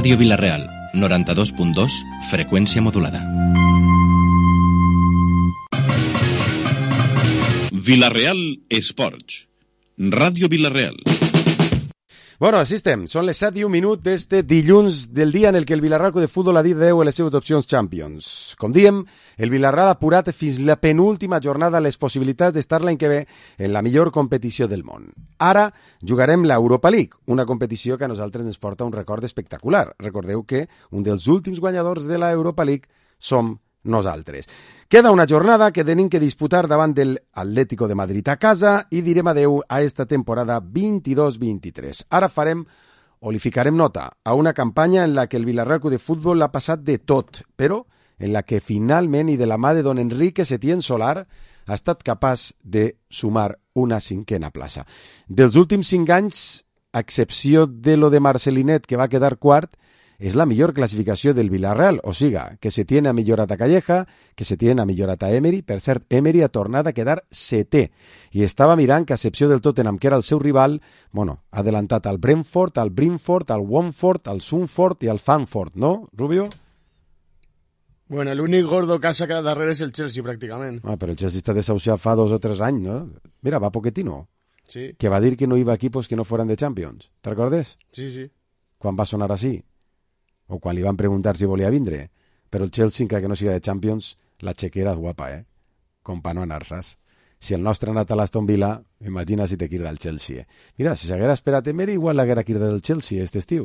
Ràdio Vila-real, 92.2, freqüència modulada. Vila-real Esports. Ràdio Vila-real. Bueno, així estem. Són les 7 i 1 minut d'este dilluns del dia en el que el Vilarreal de Futbol ha dit adeu a les seves opcions Champions. Com diem, el Vilarreal ha apurat fins la penúltima jornada les possibilitats d'estar l'any que ve en la millor competició del món. Ara jugarem l'Europa League, una competició que a nosaltres ens porta un record espectacular. Recordeu que un dels últims guanyadors de l'Europa League som nosaltres. Queda una jornada que tenim que disputar davant del Atlético de Madrid a casa i direm adeu a esta temporada 22-23. Ara farem o li ficarem nota a una campanya en la que el Vilarreal de Futbol ha passat de tot, però en la que finalment i de la mà de don Enrique Setién Solar ha estat capaç de sumar una cinquena plaça. Dels últims 5 anys, a excepció de lo de Marcelinet, que va quedar quart, és la millor classificació del Vilarreal, o siga, que Setién ha millorat a Calleja, que Setién ha millorat a Emery. Per cert, Emery ha tornat a quedar setè, i estava mirant que a excepció del Tottenham, que era el seu rival, ha adelantat al Brentford, al Brentford, al Watford, al Sunford i al Fanford, no, Rubio? Bueno, l'únic gordo que ha sacat darrere és el Chelsea, pràcticament. Però el Chelsea està desahuciat fa 2 o 3 anys, no? Mira, va Pochettino, sí, que va dir que no hi va equipos que no fueran de Champions. Te'n recordes? Sí, sí. Quan va sonar així? O quan li van preguntar si volia vindre. Però el Chelsea, encara que no siga de Champions, la xequera és guapa, com pa no anar-se's. Si el nostre ha anat a l'Aston Villa, imagina si te quirda el Chelsea. Mira, si s'haguera esperat Emery, igual l'haguera quirda del Chelsea este estiu.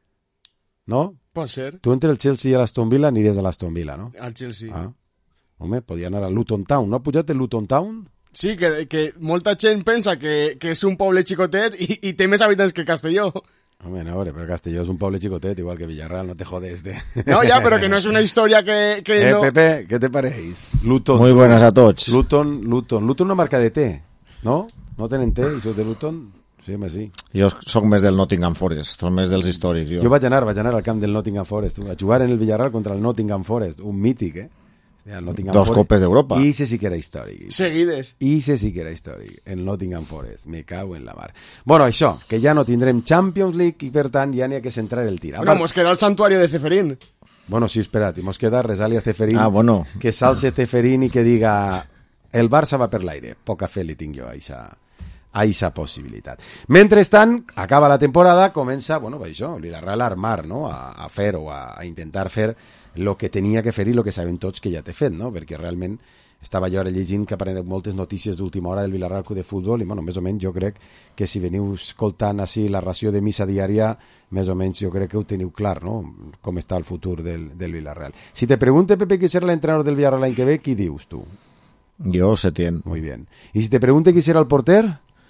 No? Pot ser. Tu entre el Chelsea i l'Aston Villa aniries a l'Aston Villa, no? Al Chelsea. Ah. Home, podia anar a Luton Town. No ha pujat el Luton Town? Sí, que molta gent pensa que és un poble xicotet i té més habitants que Castelló. Home, no, però Castelló és un poble xicotet, igual que Villarreal, no te jodes de... No, ja, però que no és una història que no... Pepe, ¿qué te pareix? Luton. Muy buenas a tots. Luton no marca de té, no? No tenen té, això de Luton? Sí, home, sí. Jo soc més del Nottingham Forest, soc més dels històrics. Jo vaig anar al camp del Nottingham Forest, a jugar en el Villarreal contra el Nottingham Forest, un mític, Dos copes d'Europa. I ese sí que era històric. Seguides. I ese sí que era històric, el Nottingham Forest. Me cago en la mar. Bueno, això, que ja no tindrem Champions League i per tant ja n'hi ha que centrar el tir. Bueno, mos queda el santuario de Ceferín. Bueno, sí, espera't, i mos queda Resalia Ceferín. Ah, bueno. Que s'alce Ceferín i que diga el Barça va per l'aire. Poca fe li tinc jo a eixa possibilitat. Mentrestant, acaba la temporada, comença, això, el Vilarreal a armar, no? A fer o a intentar fer lo que tenia que fer i lo que sabem tots que ja té fet, no? Perquè realment estava jo ara llegint que apareixen moltes notícies d'última hora del Vilarreal de Futbol i, més o menys jo crec que si veniu escoltant així la ració de missa diària, més o menys jo crec que ho teniu clar, no? Com està el futur del Vilarreal. Si te pregunte, Pepe, qui serà l'entrenador del Vilarreal l'any que ve, qui dius tu? Jo, Setién. Muy bien. I si te pregunte qui serà el porter?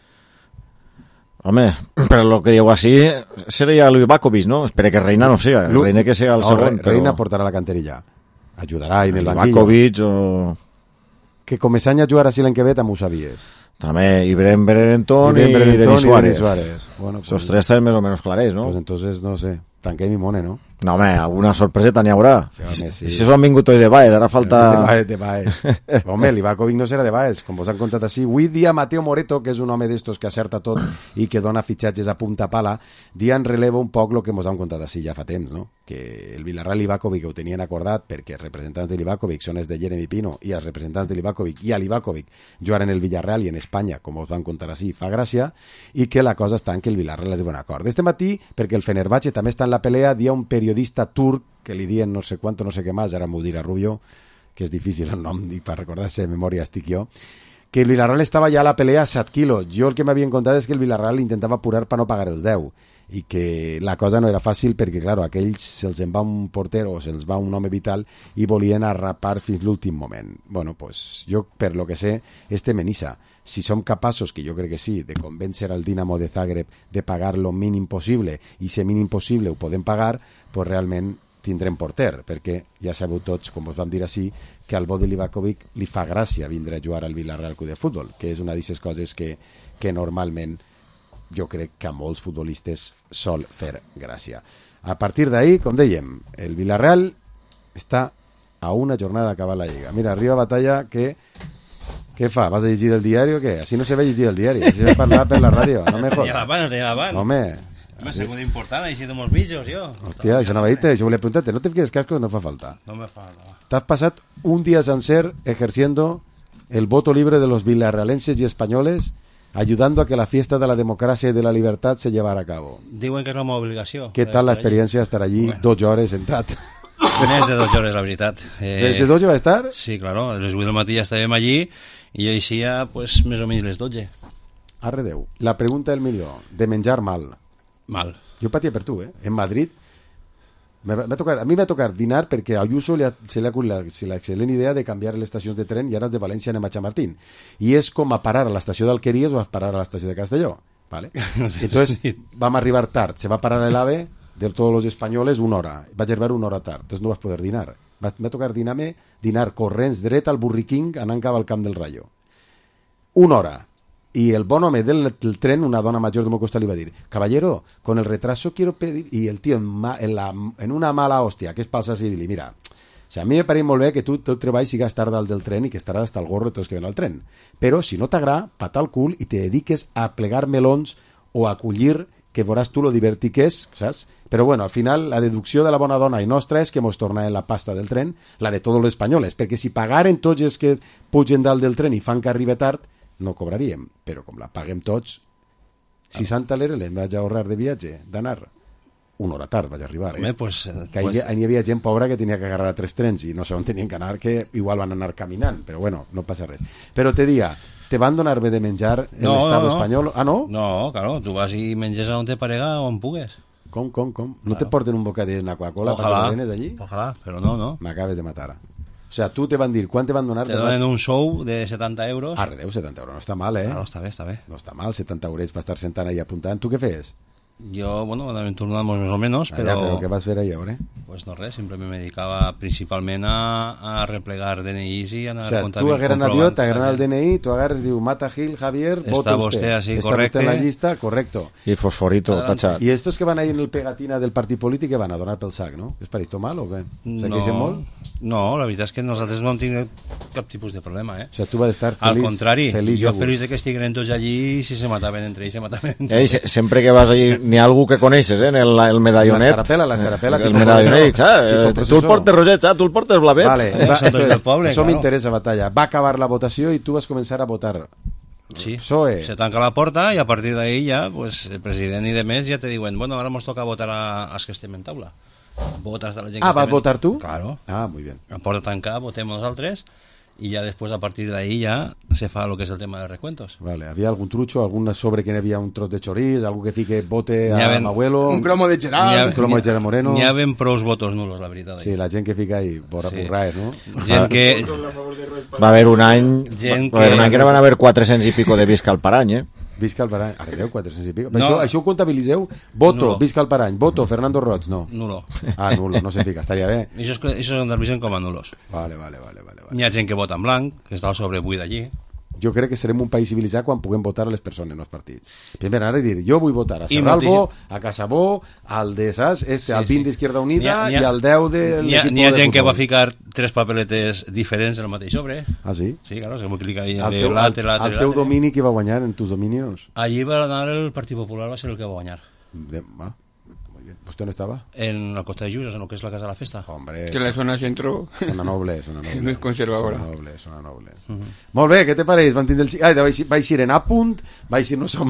Home, però lo que digo así sería Livakovic, ¿no? Espere que Reina no sea, Reina que sea el segon. Reina portarà la canterilla. Ajudarà en el banquillo. Livakovic o... Que començant a jugar així l'any que ve també ho sabies. També, i Berenton i Denis Suárez. Bueno, esos tres están más o menos clares, ¿no? Pues entonces, no sé, tanquem i mone, no? No, home, alguna sorpreseta n'hi haurà. Sí, sí. Si s'ho han vingut tots de Baez, ara falta... De Baez. Home, Livakovic no serà de Baez, com vos han contat així. Avui dia Mateo Moreto, que és un home d'estos que acerta tot i que dona fitxatges a punta pala, dia en releva un poc el que mos han contat així ja fa temps, no? Que el Vilarreal Livakovic ho tenien acordat perquè els representants de Livakovic són els de Jeremy Pino i els representants de Livakovic i a Livakovic jugaren en el Villarreal i en Espanya, com us van contar així, fa gràcia, i que la cosa està en que el Vilarreal arriba a un acord. Este matí, perquè el Fenerbahce també està en la pelea, dia un periodista turc que li dien no sé quanto, no sé què més, ara m'ho dirà Rubio, que és difícil el nom, i per recordar-se de memòria estic jo, que el Vilarreal estava ja a la pelea a 7 quilos. Jo el que m'havien contat és que el Vilarreal intentava apurar per no pagar els 10, i que la cosa no era fàcil perquè, clar, a aquells se'ls en va un porter o se'ls va un home vital i volien arrapar fins l'últim moment. Bueno, pues jo, per lo que sé, este Menisa, si som capaços, que jo crec que sí, de convèncer al Dinamo de Zagreb de pagar lo mínim possible, i si mínim possible ho podem pagar, pues realment tindrem porter, perquè ja sabeu tots, com us vam dir així, que al bo de Livakovic li fa gràcia vindre a jugar al Vilarreal Club de Futbol, que és una d'aquestes coses que normalment jo crec que a molts futbolistes sol fer gràcia. A partir d'ahí, com dèiem, el Villarreal està a una jornada d'acabar la Lliga. Mira, arriba Batalla, que què fa? Vas a llegir el diari o què? Així no se ve llegir el diari, així se va parlar per la ràdio, no me jodas. Abans. Home, Me sé muy important, així de molts mitjos, jo. Hòstia, això anava a dir-te, jo volia preguntar-te, no te fiques cascos, no fa falta. No me fa... No. T'has pasat un día sencer ejerciendo el voto libre de los villarrealenses y españoles, ayudando a que la fiesta de la democracia y de la libertad se llevara a cabo. Diuen que és la meva obligació. ¿Qué tal la experiencia estar allí Bueno. 2 hores sentat? Més de 2 hores, la veritat. Des de 2 va estar? Sí, claro, a les 8 del matí ja estàvem allí i jo eixia, pues, més o menys les 12. Arre Déu. La pregunta del milió, de menjar mal. Mal. Jo patia per tu, En Madrid a mi m'ha tocat dinar perquè a Ayuso se li ha acut l'excel·lent idea de canviar les estacions de tren i ara de València anem a Chamartín. I és com a parar a l'estació d'Alqueries o a parar a l'estació de Castelló. ¿Vale? Entonces, vam arribar tard. Se va parar el AVE de todos los españoles 1 hora. Vaig arribar 1 hora tard. Entonces no vas poder dinar. M'ha tocat dinar corrents dret al Burri King anant cap al Camp del Rayo. 1 hora. Y el bon home del tren, una dona mayor de meu costat, li va dir: caballero, con el retraso quiero pedir... Y el tío en una mala hostia, que es pasa así, dile, mira, o sea, a mi me pareix molt bé que tu treballis i sigues tard dalt del tren i que estaràs hasta el gorro de tots que ven al tren. Però si no t'agrada, pata el cul i te dediques a plegar melons o a collir, que veuràs tu lo divertit que és, saps? Però bueno, al final la deducció de la bona dona i nostra és que mos torna en la pasta del tren, la de tots els espanyols, perquè si pagaren tots els que pugen dalt del tren i fan que arribi tard, no cobraríem, però com la paguem tots, 60 l'era l'hem vaig ahorrar de viatge, d'anar 1 hora tard vaig arribar. Home, pues, que hi havia gent pobra que tenia que agarrar 3 trens i no sé on tenien que anar, que igual van anar caminant, però bueno, no passa res. Però te dia, te van donar bé de menjar en l'Estat espanyol? Ah, no? No, claro, tu vas i menges on te parega o on pugues. Com? No te porten un bocadillo de una Coca-Cola Ojalá, quan vienes allí? ojalá, però no. M'acabes de matar. O sea, tu te van dir, quan te van donar? Te donen un sou de 70 euros. Arre, 70 euros, no està mal, Claro, està bé. No està mal, 70 euros per estar sentant ahí apuntant. Tu què fes? Jo, bueno, anàvem tornant-nos més o menys, Allà, però... però què vas fer allà, Pues no res, sempre me dedicava principalment a replegar DNIs i anar O sea, tu agarres avió, t'agarren el DNI, tu agarres, diu, Mata Gil, Javier, Està voto usted. vostè así, Està correcte. vostè en la llista, correcto. I fosforito, Adelante. tachat. I estos que van ahí en el pegatina del partit polític que van a donar pel sac, no? És pareix tot mal o què? Se queixen molt? No, la veritat és que nosaltres no hem tingut cap tipus de problema, O sea, tu vas estar feliç. Al contrari, feliç jo a gust. feliç de que estigueren tots allí i si se mataven entre ells, se mataven entre ells. Sempre que vas allí, n'hi ha algú que coneixes, en el medallonet. La escarapela. El medallonet, saps? Tu el portes roget, saps? Tu el portes blavet. Vale, Són tots entonces, del poble, això claro. m'interessa, Batalla. Va acabar la votació i tu vas començar a votar. Sí, PSOE. se tanca la porta i a partir d'ahí ja, pues, el president i demés ja te diuen, bueno, ara ens toca votar als que estem en taula. Votes de la gent que Ah, estem vas en... votar tu? Claro. Ah, muy bien. La porta tancada, votem nosaltres y ya después a partir de ahí ya se fa lo que es el tema de recuentos. Vale, havia algun trucho, algun sobre que n'hi havia un tros de choriç, algú que fique bote N'hi a havien- m'abuelo, Un cromo de Gerard. un cromo de Gerard Moreno. N'hi havien prous votos nulos, la veritat. Sí, la gent que fica ahí, por Sí. aburraer, no? Gent que... Va haver un any, Gent va haver un que- any que no van haver 400 i pico de visca al parany, Visca el Parany. Ara, 400 i pico. No. Això ho comptabilitzeu? Voto, Nulo. Visca el Parany. Voto, Fernando Roig. No. Nulo. Ah, nulo, no se fica. Estaria bé. Això es dervisen com a nulos. Vale. N'hi ha gent que vota en blanc, que està al sobre buit allí. Jo crec que serem un país civilitzat quan puguem votar a les persones, no als partits. Primer anar a dir, jo vull votar a I Serralbo, moltíssim. a Casabó, al de SAS, al 20 d'Izquierda Unida N'hi ha- i al 10 de N'hi ha l'equip de gent que va futbol. ficar 3 papeletes diferents en el mateix sobre. Ah, sí? Sí, claro, se multiplica ahí Al de teu, l'altre, al l'altre, teu l'altre. domini que va guanyar en tus dominios? Allí va anar el Partit Popular, va ser el que va guanyar. Va. Muy bien. ¿Usted no estaba? En el Costa de Lluís, en el que és la Casa de la Festa. Hombre, Que la zona centro Zona noble. no és conservadora. Zona noble. Molt bé, què te pareix? Van tindre el... Ai, vaig ir en apunt, vaig ir no som...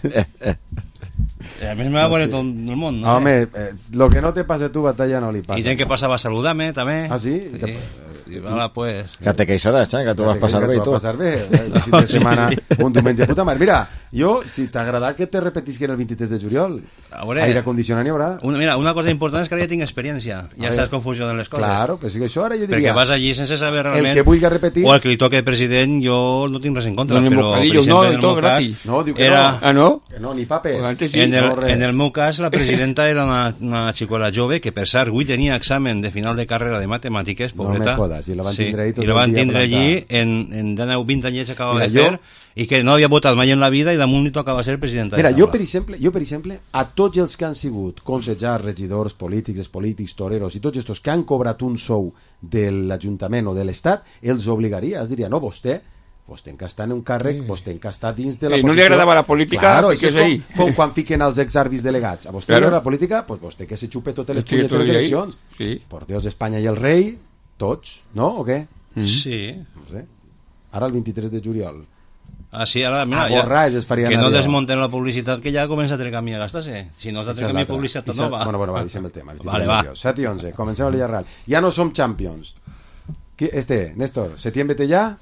A més me va veure tot el món. No Home, lo que no te passa a tu, Batalla, no li sé. passa. I gent que passava a saludar-me, també. Ah, sí? I ara, pues... Que te queixaràs, que tu vas passar bé i tu tot. vas passar bé. El fin de setmana, un diumenge. Puta mare, mira, jo, si t'agrada que te repetisquen el 23 de juliol, A veure, aire condicionat n'hi haurà. Mira, una cosa important és que ara ja tinc experiència. Ja saps com funcionen les coses. Claro, però si això ara jo Perquè diria... vas allí sense saber realment... El que vulgui repetir... O el que li toque de president, jo no tinc res en contra, Donen però, per bocadillos, exemple, no, en el todo meu cas, gratis. No, diu que era... no. Ah, no? Que no, ni paper. Pues antes sí. En no, res. el meu cas, la presidenta era una xicola jove que, per cert, avui tenia examen de final de carrera de matemàtiques, No pobreta. me jodas, i la van tindre ahí tot i la el van dia tindre plantada. allí en 19 20 anyets acabava Mira, de fer, jo- i que no havia votat mai en la vida i damunt li tocava ser presidenta Mira, de jo taula. per exemple, a tots els que han sigut consellers, regidors, polítics, toreros i tots estos que han cobrat un sou de l'Ajuntament o de l'Estat, els obligaria, es diria, no, vostè Vos tenc que estar en un càrrec, vos tenc que estar dins de la no posició... li agradava la política, claro, fiqués és ahí. com quan fiquen els exàrbits delegats. A vostè li agrada la política? Pues vostè que se xupe totes les Estic tot punyeteres el dia ahí. eleccions. Sí. Por Dios, Espanya i el rei, tots, no? O què? Sí. No sé. Ara el 23 de juliol. Ah, sí, ara, mira, A borrars es farien que no allò. desmunten la publicitat, que ja comença a treure camí a gastar-se. Si no has de treure camí publicitat nova. Bueno, va, deixem el tema. Vale, va. 7 i 11, comencem el Villarreal. Ja no som Champions. Néstor, ¿Setién vete ya?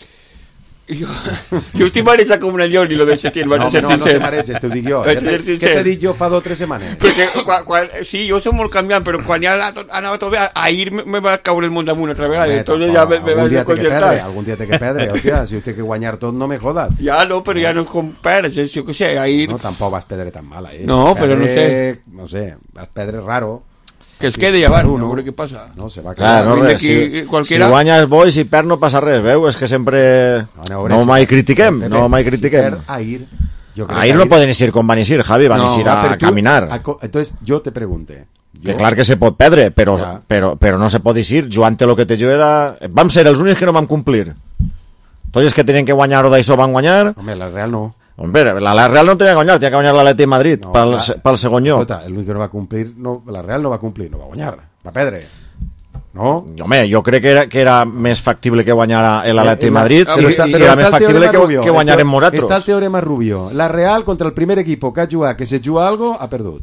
Jo estic marejat com una llori, lo de Setién, vaig a ser no sincer. te mareges, t'ho dic jo. Vaig a ser Què sincer. t'he dit jo fa 2 o 3 setmanes? Perquè sí, jo soc molt canviant, però quan ja anava tot bé, ahir me va caure el món damunt altra vegada, entonces ja me vaig desconcertar. Algun dia té que perdre, hòstia, si té que guanyar tot no me jodas. Ja no, però ja no és com perds, jo què sé, ahir... No, tampoc vas perdre tan mala, No, però no sé. No sé, vas perdre raro. Que es quede ja, no veure què passa. No, se va Clar, quedar. no, Vindre res, aquí qualquiera. si guanya és bo i si perd no passa res, veu? És que sempre... No mai critiquem, no mai critiquem. Ahir no poden eixir com van eixir, Javi, van eixir a caminar. Entonces, jo te pregunte. Que clar que se pot perdre, però no se pot eixir. Joan lo que té jo era... Vam ser els únics que no vam complir. Tots els que tenien que guanyar-ho d'això van guanyar. Home, la Real no. Hombre, la Real no tenia que guanyar, tenia que guanyar l'Atleti de Madrid pel segon lloc. Escolta, l'únic que no va complir, la Real no va complir, no va guanyar, va perdre. No? Home, jo crec que era més factible que guanyara l'Atleti de Madrid i però era més factible que guanyarem nosaltres. Està el teorema Rubio. La Real contra el primer equipo que ha jugat, que se juga algo, ha perdut.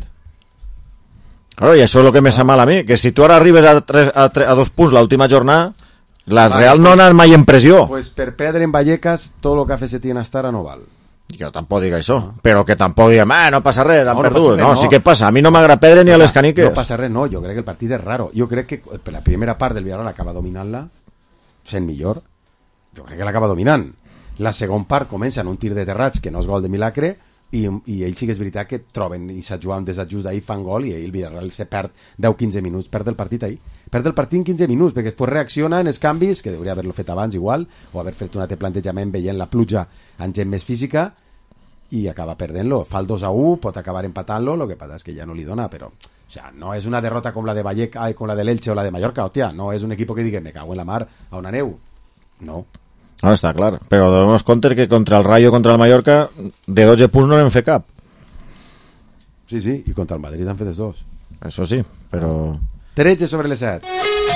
Claro, i això és el que me sap mal a mi, que si tu ara arribes a 2 punts l'última jornada, la Real no ha anat mai en pressió. Pues per perdre en Vallecas, tot el que ha fet Setién hasta ara no val. Jo tampoc dic això, però que tampoc diguem, no passa res, han perdut. Passa res, no, sí que passa, a mi no m'agrada perdre ni a les caniques. No passa res, no, jo crec que el partit és raro. Jo crec que la primera part del Villarreal acaba dominant-la, sent millor. Jo crec que l'acaba dominant. La segona part comença en un tir de Terrats, que no és gol de milagre, i ells sí que és veritat que troben i s'ajuden des d'ajust d'ahir, fan gol, i el Villarreal se perd 10-15 minuts, perd el partit ahir. Perd el partit en 15 minuts, perquè després reacciona en els canvis, que hauria haver-lo fet abans igual, o haver fet un altre plantejament veient la pluja amb gent més física, i acaba perdent-lo. Fa el 2-1, pot acabar empatant-lo, el que passa és que ja no li dona, però o sea, no és una derrota com la de Vallecas, com la de l'Elche o la de Mallorca, hòstia, no és un equip que digui, me cago en la mar, a on aneu? No. No, està clar, però donem compte que contra el Rayo, contra el Mallorca, de 12 punts no n'hem fet cap. Sí, i contra el Madrid han fet els 2. Això sí, però... 13 sobre les 7.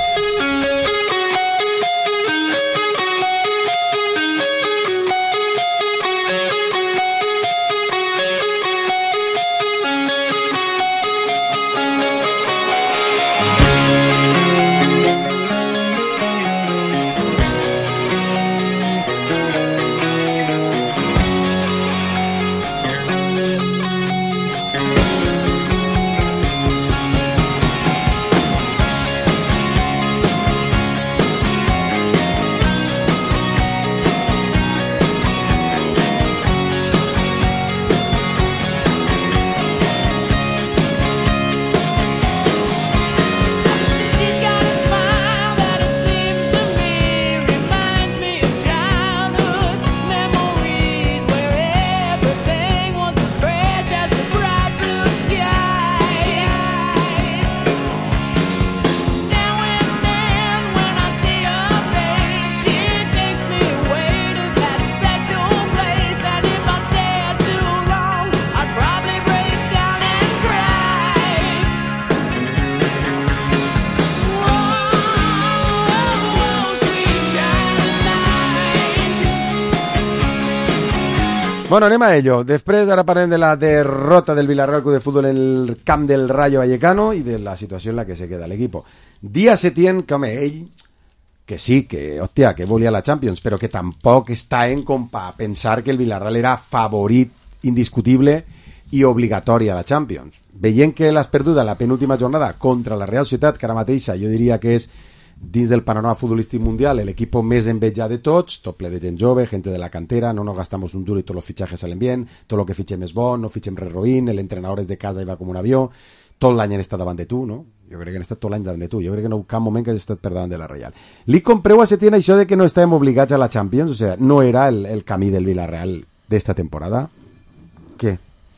Bueno, anem a ello. Després, ara parlem de la derrota del Villarreal Club de Fútbol en el camp del Rayo Vallecano i de la situació en la que se queda l'equip. Dia Setién, que home, ell, que sí, que, hòstia, que volia la Champions, però que tampoc està en com a pensar que el Villarreal era favorit indiscutible i obligatori a la Champions. Veient que l'has perdut en la penúltima jornada contra la Real Societat, que ara mateixa jo diria que és dins del panorama futbolístic mundial l'equip més envejat de tots, tot ple de gent jove, gent de la cantera, no nos gastamos un duro y todos los fichajes salen bien, tot lo que fitxem és bon, no fitxem res roïn, l'entrenador és de casa i va com un avió, tot l'any han estat davant de tu, no? Jo crec que han estat tot l'any davant de tu, jo crec que no cap moment que has estat per davant de la Real. Li compreu a Setién això de que no estàvem obligats a la Champions, o sea, no era el camí del Villarreal d'esta temporada? Què?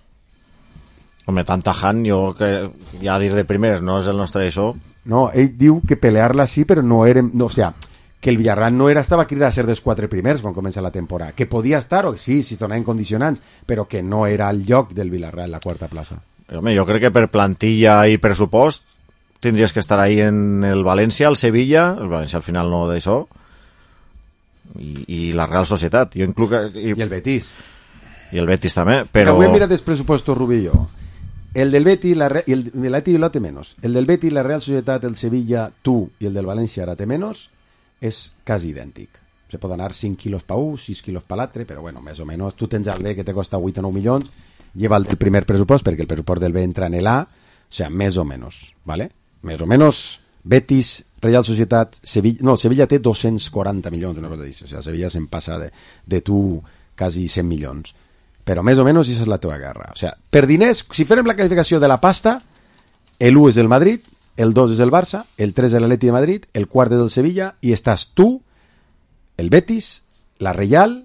Home, tan tajant, jo que ja dir de primers no és el nostre això. No, ell diu que pelear-la sí, però no érem... No, o sea, que el Villarreal no estava cridat a ser dels 4 primers quan comença la temporada, que podia estar, o sí, si es donaven condicionants, però que no era el lloc del Villarreal la quarta plaça. Home, jo crec que per plantilla i pressupost tindries que estar ahí en el València, el Sevilla, el València al final no d'això, i la Real Societat. Jo incluc... I el Betis. I el Betis també, però... Avui hem mirat els pressupostos, Rubí i jo. El del Betis, l'Atleti Bilbao té menys. El del Betis, la Real Societat, el Sevilla, tu i el del València ara té menys, és quasi idèntic. Se pot anar 5 quilos per un, 6 quilos per l'altre, però bueno, més o menys. Tu tens el B que te costa 8 o 9 milions, lleva el primer pressupost, perquè el pressupost del B entra en l'A, o sea, més o menys, ¿vale? Més o menys, Betis, Real Societat, Sevilla... No, Sevilla té 240 milions, una cosa d'això. O sea, Sevilla se'n passa de tu quasi 100 milions. Però més o menys aquesta és la teva guerra. O sea, per diners, si farem la classificació de la pasta, l'1 és el Madrid, el 2 és el Barça, el 3 és l'Atleti de Madrid, el 4 és el Sevilla, i estàs tu, el Betis, la Real,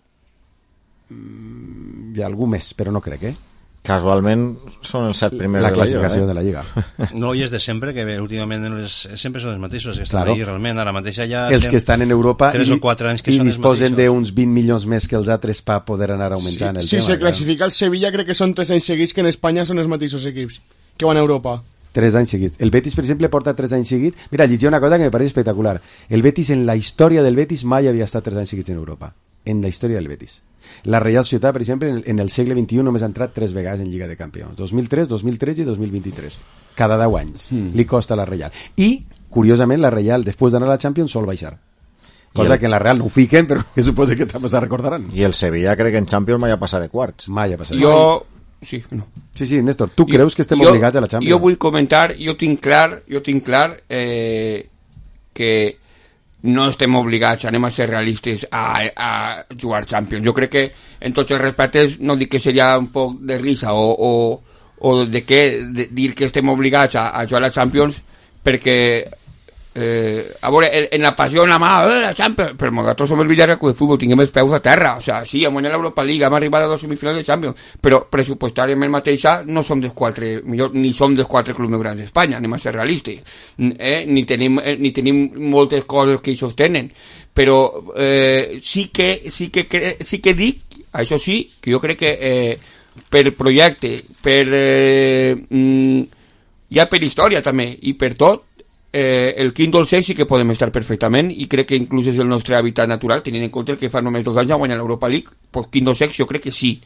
i algú més, però no crec, Casualment són els 7 primers la classificació de la Lliga. No, i és de sempre, que últimament sempre són els mateixos que estan Claro. ahí realment. Ara mateix ja Els que estan en Europa 3 o 4 anys que i són els disposen mateixos. d'uns 20 milions més que els altres per poder anar augmentant el Si tema. se classifica el Sevilla, crec que són 3 anys seguits que en Espanya són els mateixos equips que van a Europa. 3 anys seguits. El Betis, per exemple, porta 3 anys seguits. Mira, llegia una cosa que me pareix espectacular. El Betis, en la història del Betis, mai havia estat 3 anys seguits en Europa. En la història del Betis. La Real Societat, per exemple, en el segle XXI només ha entrat 3 vegades en Lliga de Campions. 2003, 2013 i 2023. Cada 10 anys. Li costa a la Real. I, curiosament, la Real, després d'anar a la Champions, sol baixar. Cosa que en la Real no ho fiquen, però que suposa que també se recordaran. I el Sevilla crec que en Champions mai ha passat de quarts. Mai ha passat. Jo... Sí, no. Sí, Néstor, tu creus que estem obligats a la Champions? Jo vull comentar, jo tinc clar que no estem obligats, anem a ser realistes, a jugar Champions. Jo crec que, en tots els respectes, no dic que seria un poc de risa o de dir que estem obligats a jugar a Champions, perquè a veure, en la passió en la mà, la Champions, però nosaltres som el Villarreal de futbol, tinguem els peus a terra, o sea, sí, hem guanyat l'Europa League, hem arribat a 2 semifinals de Champions, però pressupostàriament mateixa no som dels 4 millors, ni som dels 4 clubs més grans d'Espanya, anem a ser realistes, ni tenim moltes coses que hi sostenen, però sí que dic, això sí, que jo crec que per projecte, ja per història també, i per tot, el quinto o el sexto sí que podem estar perfectament, i crec que inclús és el nostre hàbitat natural, tenint en compte que fa només 2 anys ja guanyar l'Europa League, pues quinto o sexto jo crec que sí,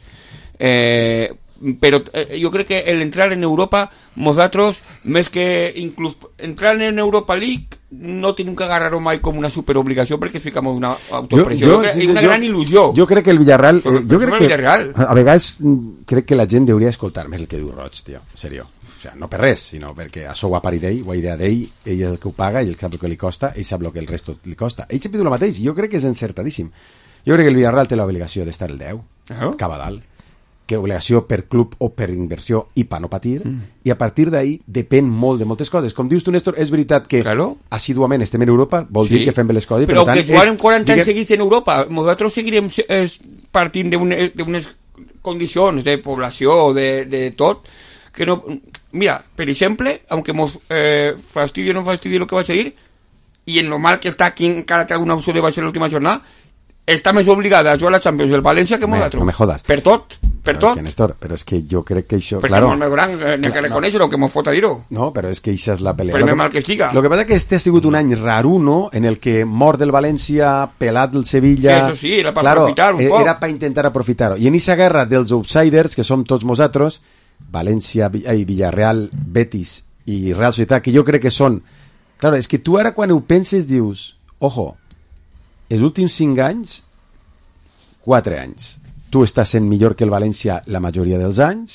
però jo crec que l'entrar en Europa, nosaltres, més que inclús entrar en Europa League, no tenim que agarrar-ho mai com una superobligació, perquè ficam una autopressió, és una gran il·lusió. Jo crec que el Villarreal, Villarreal. A vegades crec que la gent hauria escoltar més el que diu Roig, tio, en sèrio. O sea, no per res, sinó perquè això ho ha parit ell, ho ha idea d'ell, ell és el que ho paga, ell sap el que li costa, ell sap el que el resto li costa. Ell sempre diu el mateix, jo crec que és encertadíssim. Jo crec que el Villarreal té l'obligació d'estar el 10, cap a dalt, que obligació per club o per inversió i per no patir, i a partir d'ahí depèn molt de moltes coses. Com dius tu, Néstor, és veritat que assiduament estem en Europa, vol dir que fem bé les coses. Però que jugarem 40 anys seguits en Europa, nosaltres seguirem partint d'unes condicions de població, de tot, que no... Mira, per exemple, aunque nos fastidie o no fastidie lo que va a seguir, y en lo mal que está aquí encara té alguna opció de baixar l'última jornada, està més obligada a jugar a la Champions del València que nosaltres. No me jodas. Per tot. Però és que jo crec que això... Perquè molt més gran, n'hi ha que reconèixer-ho, que mos fot a dir-ho. No, però és que això és la pelea. Per més mal que estiga. Lo que passa que este ha sigut un any raro, no?, en el que mort del València, pelat del Sevilla... Sí, eso sí, era per aprofitar un poc. Era per intentar aprofitar-ho. I en aquesta guerra dels outsiders, que som tots nosaltres, València, Villarreal, Betis i Real Societat, que jo crec que són... Claro, és que tu ara quan ho penses dius, ojo, els últims 5 anys, 4 anys, tu estàs sent millor que el València la majoria dels anys,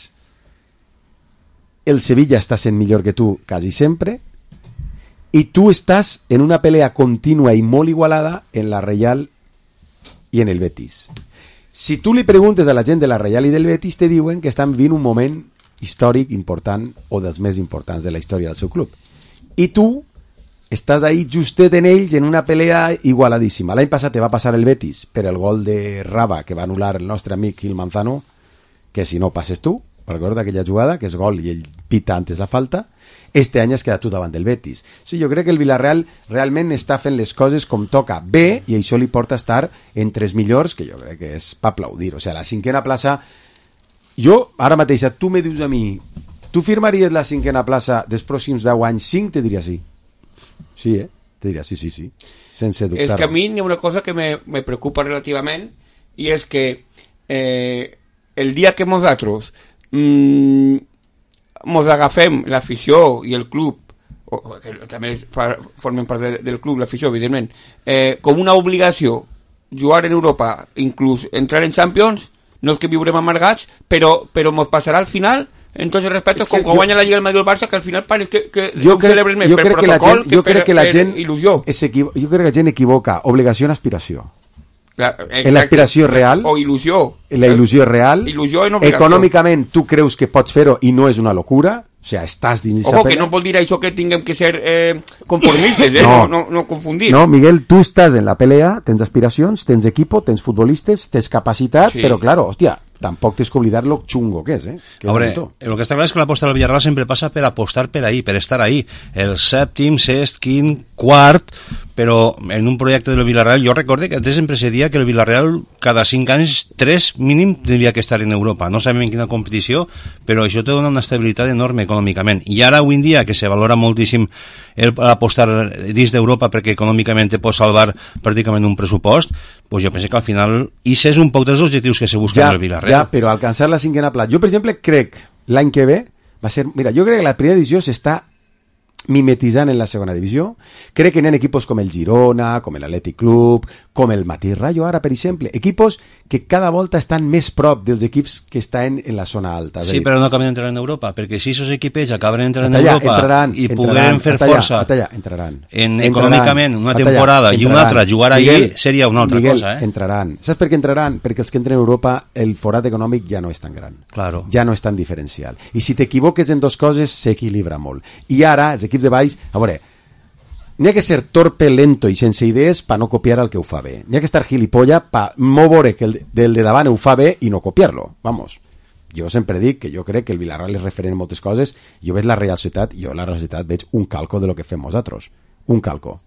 el Sevilla està sent millor que tu quasi sempre, i tu estàs en una pelea contínua i molt igualada en la Real i en el Betis. Si tu li preguntes a la gent de la Real i del Betis, te diuen que estan vivint un moment històric important o dels més importants de la història del seu club. I tu estàs ahí justet en ells en una pelea igualadíssima. L'any passat te va passar el Betis per el gol de Raba que va anul·lar el nostre amic Gil Manzano, que si no passes tu, recordo aquella jugada, que és gol i ell pita antes la falta. Este any has quedat tu davant del Betis. Sí, jo crec que el Villarreal realment està fent les coses com toca bé, i això li porta a estar entre els millors, que jo crec que és per aplaudir. O sigui, la cinquena plaça... Jo, ara mateix, tu me dius a mi, tu firmaries la cinquena plaça dels pròxims 10 anys 5? Te diria sí. Sí, te diria sí. Sense dubtar. És que a mi hi ha una cosa que me preocupa relativament, i és que el dia que nosaltres mos agafem l'afició i el club, que també formen part del club, l'afició, evidentment, com una obligació jugar en Europa, inclús entrar en Champions, no és que viurem amargats, però mos passarà al final, en tots els respectes, com quan guanya la Lliga del Madrid o el Barça, que al final pareix que ho celebres més per protocol que per il·lusió. Jo crec que la gent equivoca obligació en aspiració. En l'aspiració real, o il·lusió, la il·lusió real, il·lusió en obligació. Econòmicament tu creus que pots fer-ho i no és una locura, o sigui, estàs dins Ojo, que no vol dir això que tinguem que ser conformistes, no confundir. No, Miguel, tu estàs en la pelea, tens aspiracions, tens equipo, tens futbolistes, tens capacitat, sí. Però claro, hòstia, tampoc tens que oblidar lo xungo que és, Que Ahora, lo que está claro es que l'aposta del Villarreal sempre passa per apostar per ahí, per estar ahí, el sèptim, sexт, quint, quart, però en un projecte del Villarreal, jo recorde que antes sempre se dia que el Villarreal cada 5 anys, 3 mínim, tindria que estar en Europa. No sabem en quina competició, però això te dona una estabilitat enorme econòmicament. I ara, avui en dia, que se valora moltíssim apostar dins d'Europa perquè econòmicament te pot salvar pràcticament un pressupost, pues jo penso que al final ese és un poc dels objectius que se busquen en el Villarreal. Ja, però alcançar la cinquena plaça. Jo, per exemple, crec l'any que ve va ser... Mira, jo crec que la primera divisió s'està mimetitzant en la segona divisió. Crec que hi ha equipos com el Girona, com l'Atlètic Club, com el Matí Rayo ara, per exemple. Equipos que cada volta estan més prop dels equips que estan en la zona alta. Sí, però no acaben d'entrar en Europa, perquè si aquests equipets acaben d'entrar en Europa i puguem fer força econòmicament una temporada i una altra jugar allí, seria una altra cosa. Entraran. Saps per què entraran? Perquè els que entren a Europa el forat econòmic ja no és tan gran. Claro. Ja no és tan diferencial. I si t'equivoques en dos coses, s'equilibra molt. I ara, els equips de baix, a veure, n'hi ha que ser torpe, lento i sense idees per no copiar el que ho fa bé. N'hi ha que estar gilipolla per no veure que el de davant ho fa bé i no copiar-lo. Vamos. Jo sempre dic que jo crec que el Villarreal és referent en moltes coses. Jo veig la Real Societat, jo a la Real Societat veig un calco de lo que fem nosaltres. Un calco.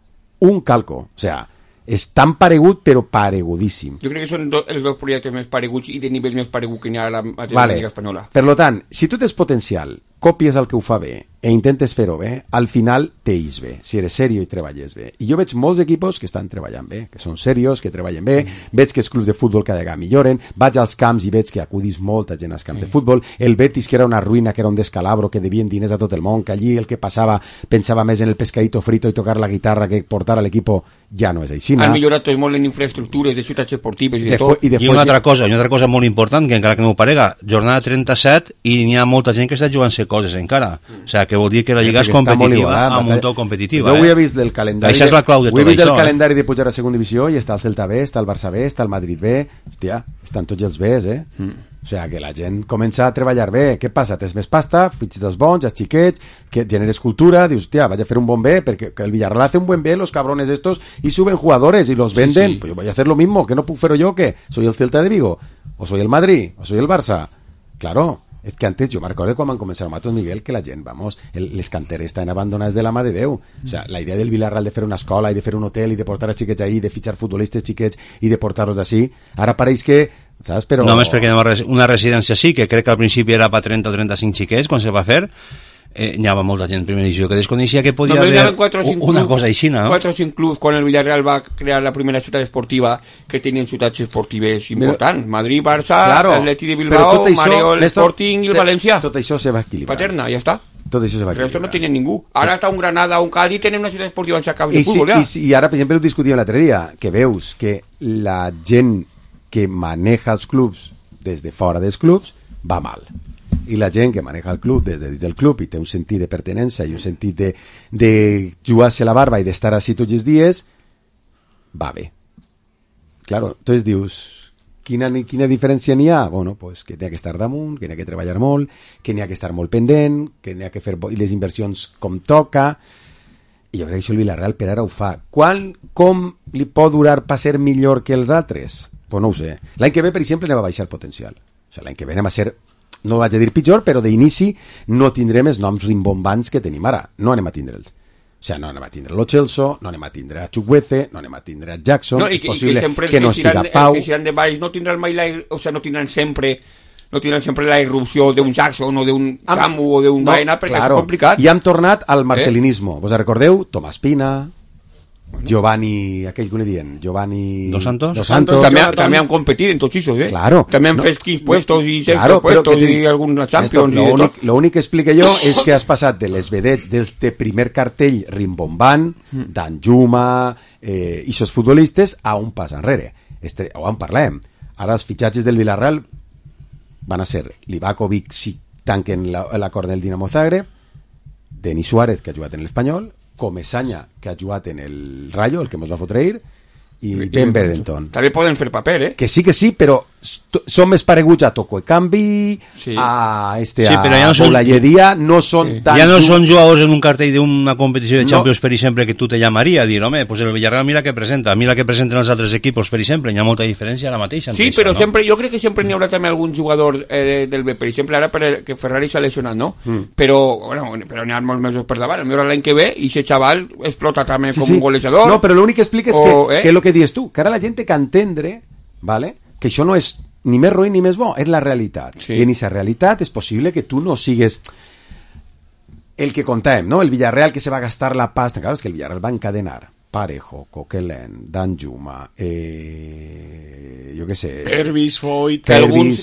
O sea, és tan paregut, però paregudíssim. Jo crec que són els dos projectes més pareguts i de nivells més pareguts que n'hi ha a la Lliga Espanyola. Per tant, si tu tens potencial, copies el que ho fa bé e intentes fer-ho bé, al final t'eix bé, si eres serio i treballes bé. I jo veig molts equipos que estan treballant bé, que són serios, que treballen bé, veig que els clubs de futbol cada vegada milloren, vaig als camps i veig que acudís molta gent als camps de futbol, el Betis, que era una ruïna, que era un descalabro, que devien diners a tot el món, que allí el que passava pensava més en el pescadito frito i tocar la guitarra que portar a l'equipo, ja no és així. Han millorat tot molt en infraestructures de ciutats esportives i de tot. I una altra cosa molt important, que encara que no ho parega, jornada 37 i n'hi ha molta gent que està jugant-se coses encara. O sigui, que vol dir que la Lliga és competitiva, amb un to competitiva. Jo ho he vist del calendari. Això és la clau de tot això. Ho he vist del calendari de pujar a segona divisió i està el Celta B, està el Barça B, està el Madrid B. Hòstia, estan tots els Bs, O sigui, que la gent comença a treballar bé. Què passa? Tens més pasta, fitxes dels bons, els xiquets, que generes cultura, dius, hòstia, vaig a fer un bon B, perquè el Villarreal hace un buen B, los cabrones estos, y suben jugadores y los venden. Pues yo voy a hacer lo mismo, que no puc fer-ho jo, que soy el Celta de Vigo, o soy el Madrid, o soy el Barça. Claro. És que antes, jo me recordo quan van començar a matar Miguel, que la gent, les canteres estan abandonades de la mà de Déu. O sea, la idea del Villarreal de fer una escola i de fer un hotel i de portar a xiquets ahí, de fitxar futbolistes xiquets i de portar-los d'ací, ara pareix que, saps, però... Només perquè una residència sí, que crec que al principi era per 30 o 35 xiquets, quan se va fer, hi havia molta gent en primera divisió que desconeixia que podia haver una cosa així, no? 4 o 5 clubs quan el Villarreal va crear la primera ciutat esportiva que tenien ciutats esportives importants. Madrid, Barça, claro, Atleti de Bilbao, Mareo, el Sporting i el Valencià. Tot això se va equilibrar. Paterna, ja està. Tot això se va equilibrar. El resto no tenen ningú. Ara està un Granada, un Cádiz, tenen una ciutat esportiva en camp de futbol, ja. I ara, per exemple, ho discutíem l'altre dia, que veus que la gent que maneja els clubs des de fora dels clubs va mal. I la gent que maneja el club des del club i té un sentit de pertinença i un sentit de jugar-se la barba i d'estar així tots els dies, va bé. Claro, entonces dius, quina diferència n'hi ha? Bueno, pues que n'hi ha que estar damunt, que n'hi ha que treballar molt, que n'hi ha que estar molt pendent, que n'hi ha que fer les inversions com toca, i jo crec que això el Villarreal per ara ho fa. Com li pot durar per ser millor que els altres? Pues no ho sé. L'any que ve, per exemple, anem a baixar el potencial. O sigui, l'any que ve anem a ser no vaig a dir pitjor, però d'inici no tindrem els noms rimbombants que tenim ara. No anem a tindre'ls. O sigui, no anem a tindre Lo Celso, no anem a tindre a Chukwueze, no anem a tindre a Jackson, és possible que no estiga Pau. Els que seran de baix no tindran mai no tindran sempre la irrupció d'un Jackson o d'un Samu o d'un Baena, perquè és complicat. I hem tornat al marcelinismo. Vos recordeu? Tomàs Pina, Giovanni, aquell que ne dient, Giovanni Dos Santos. També han competit en tots aquests, Claro. També han fet 15 puestos i 16 puestos i alguns Champions. L'únic que explique jo és que has passat de les vedets dels de primer cartell rimbombant, d'Anjuma, i aquests futbolistes a un pas enrere. Ho en parlem. Ara els fitxatges del Villarreal van a ser Livakovic, si tanquen l'acord del Dinamo Zagreb, Denis Suárez, que ha jugat en l'Espanyol, Comesaña, que ha jugat en el Rayo, el que ens va fotre ahir, i Ben Berenton. També poden fer paper, Que sí, però són més pareguts a Tokoekambi, a Boulayedia, no són tan... Ja no són jugadors en un cartell d'una competició de Champions, per exemple, que tu te llamaria a dir, home, pues el Villarreal mira que presenta, mira que presenten els altres equipos, per exemple, hi ha molta diferència ara mateix. Sí, però sempre, jo crec que sempre n'hi haurà també algun jugador del B, per exemple, ara que Ferrari s'ha lesionat, no? Però n'hi ha molts mesos per davant, potser l'any que ve, i aquest xaval explota també com un golejador. No, però l'únic que explica és que és el que dius tu, que ara la gent té que entendre, ¿vale?, que això no és ni més roïn ni més bo, és la realitat. I en aquesta realitat és possible que tu no sigues el que contàvem, no? El Villarreal que se va gastar la pasta. Claro, és que el Villarreal va encadenar Parejo, Coquelin, Danjuma, jo què sé... Hervis, Foyt... Que alguns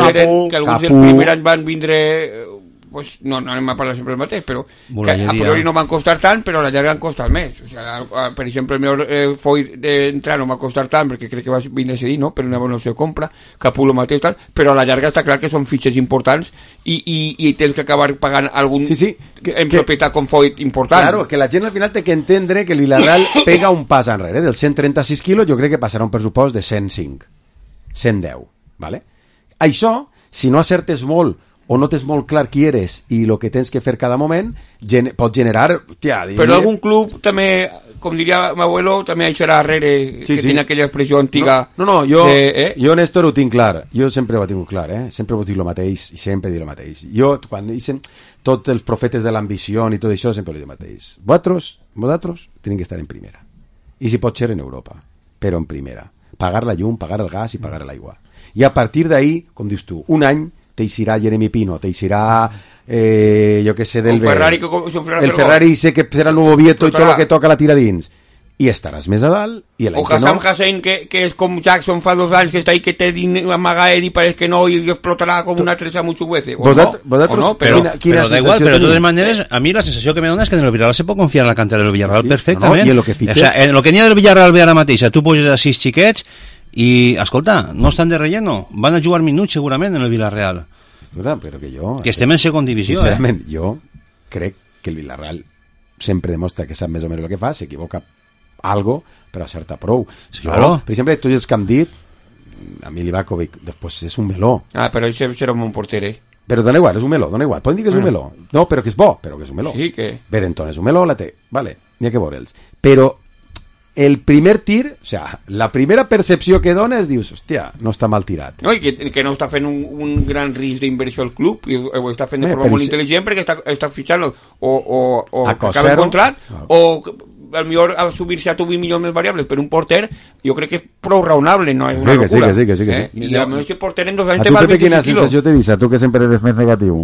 el primer any van vindre... Pues no anem a parlar sempre el mateix, però que a priori no van costar tant, però a la llarga han costat més. O sigui, per exemple, el meu Foyt d'entrar no va costar tant, perquè crec que va vindre a cedir, no? Per una bona opció de compra, Capulo mateix, tal, però a la llarga està clar que són fitxes importants i tens que acabar pagant algun en propietat com Foyt important. Claro, que la gent al final té que entendre que el Villarreal pega un pas enrere. Dels 136 quilos jo crec que passarà un pressupost de 105, 110, ¿vale? Això, si no acertes molt o no tens molt clar qui eres i el que tens que fer cada moment, pot generar... Però algun club també, com diria m'abuelo, també hi serà darrere, que tiene aquella expressió antiga... No, jo, Néstor, ho tinc clar. Jo sempre ho he tingut clar, Sempre ho dic el mateix, i sempre dic el mateix. Jo, quan dicen tots els profetes de l'ambició i tot això, sempre ho dic el mateix. Vosaltres tenen que estar en primera. I si pot ser en Europa, però en primera. Pagar la llum, pagar el gas i pagar l'aigua. I a partir d'ahí, com dius tu, un any t'eixirà Jeremy Pino, t'eixirà jo que sé del Ferrari, el Ferrari sé que serà el nuevo Vieto i tot el que toca la tira dins i estaràs més a dalt i o Hassan Hussein que és com Jackson fa 2 anys que està ahí que té amaga i pareix que no i explotarà com una tresa mucho veces pero da igual, pero de todas maneras a mí la sensación que me dona es que en el Villarreal se puede confiar en la cantera del Villarreal perfectament i en lo que fitxes, o sea, en lo que n'hi ha del Villarreal ve ara mateix tu poses a 6 xiquets i, escolta, no estan de relleno van a jugar minuts segurament en el Villarreal però que estem en segona divisió sincerament, jo crec que el Villarreal sempre demostra que sap més o menys el que fa, s'equivoca algo, però acerta prou claro. Per exemple, tots els que hem dit a mi Livakovic, després és un meló però això serà un bon porter però dona igual, és un meló, poden dir que és un meló no, però que és bo, però que és un meló Berenton és un meló, la té, vale, n'hi ha que veure'ls però el primer tir, o sea, la primera percepció que dona és, dius, hòstia, no està mal tirat. No, i que no està fent un gran risc d'inversió al club, i ho està fent de forma molt intel·ligent perquè està fitxant o acaba el contrat, o al millor al subir-se a tu 20 milions més variables per un porter, jo crec que és prou raonable, no és una locura. Sí. I a mi aquest porter en 2 anys te val 25 quilos. A tu quina sensació te dice, tu que sempre eres més negatiu?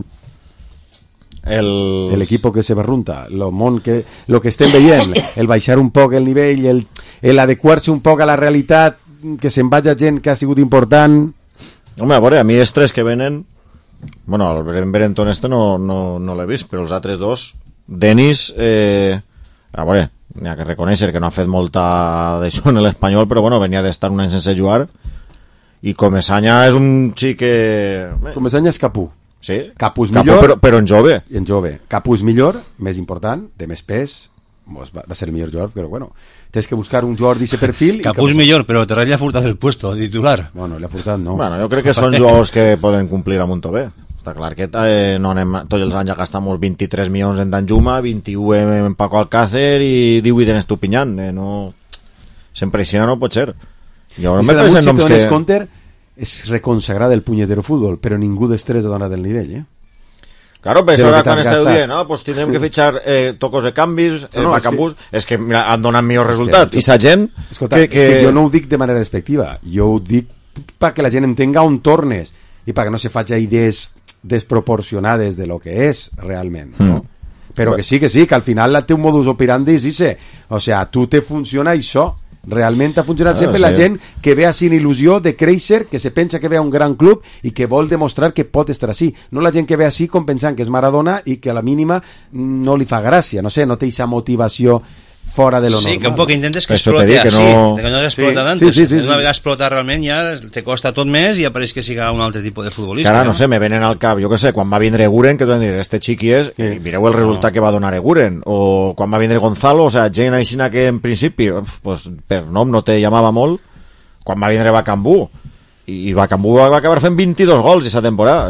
El equipo que se barrunta, lo que estem veient, el baixar un poc el nivell, el adequar-se un poc a la realitat, que se'n vagi gent que ha sigut important. Home, a veure, a mi els 3 que venen, bueno, el Berenton no l'he vist, però els altres 2, Denis, a veure, n'hi ha que reconèixer que no ha fet molta d'això en l'Espanyol, però bueno, venia d'estar un any sense jugar, i Comesaña és un xic que... Comesaña és Capú. Sí, Capú és millor, però en jove. Capú és millor, més important, de més pes, va ser el millor jugador, però bueno, tens que buscar un jugador d'aquest perfil. Capú és millor, però Terrell li ha furtat el puesto de titular. Bueno, li ha furtat, no. Bueno, jo crec que són jugadors que poden complir amb un bé. Està clar que no anem tots els anys a gastar 23 milions en Danjuma, 21 en Paco Alcácer i 18 en Estupiñán. No... Sempre així no pot ser. I si damunt si te dones compte és reconsagrar del punyetero futbol, però ningú d'estrès ha donat el nivell, Claro, però de lo ara que quan t'has esteu gastat. dient, no, pues tindrem que fitxar tocos de canvis, No, Bacambús, és que mira, han donat millor resultat. que- I sa gent... Escolta, és que jo no ho dic de manera despectiva, jo ho dic perquè la gent entenga on tornes i perquè no se faci idees desproporcionades de lo que és realment, no? Però que sí, que al final el teu modus operandi és ese. O sea, tu te funciona això. Realment ha funcionat sempre la gent que ve sin il·lusió de créixer, que se pensa que ve a un gran club i que vol demostrar que pot estar així. No la gent que ve així com pensant que és Maradona i que a la mínima no li fa gràcia, no sé, no té aquesta motivació fora de lo normal. Sí, que un poc intentes que Això t'he explote dit, que així, no- que no l'explota Sí, antes. sí. Una vegada explota realment ja te costa tot més i apareix que siga un altre tipus de futbolista. Que ara, no sé, me venen al cap, jo que sé, quan va vindre Eguren, que tu dir, este xiqui és, i mireu el resultat que va donar Eguren, o quan va vindre Gonzalo, o sea, gent aixina que en principi, pues, per nom no te llamava molt, quan va vindre Bacambú, i Bacambú va acabar fent 22 gols aquesta temporada.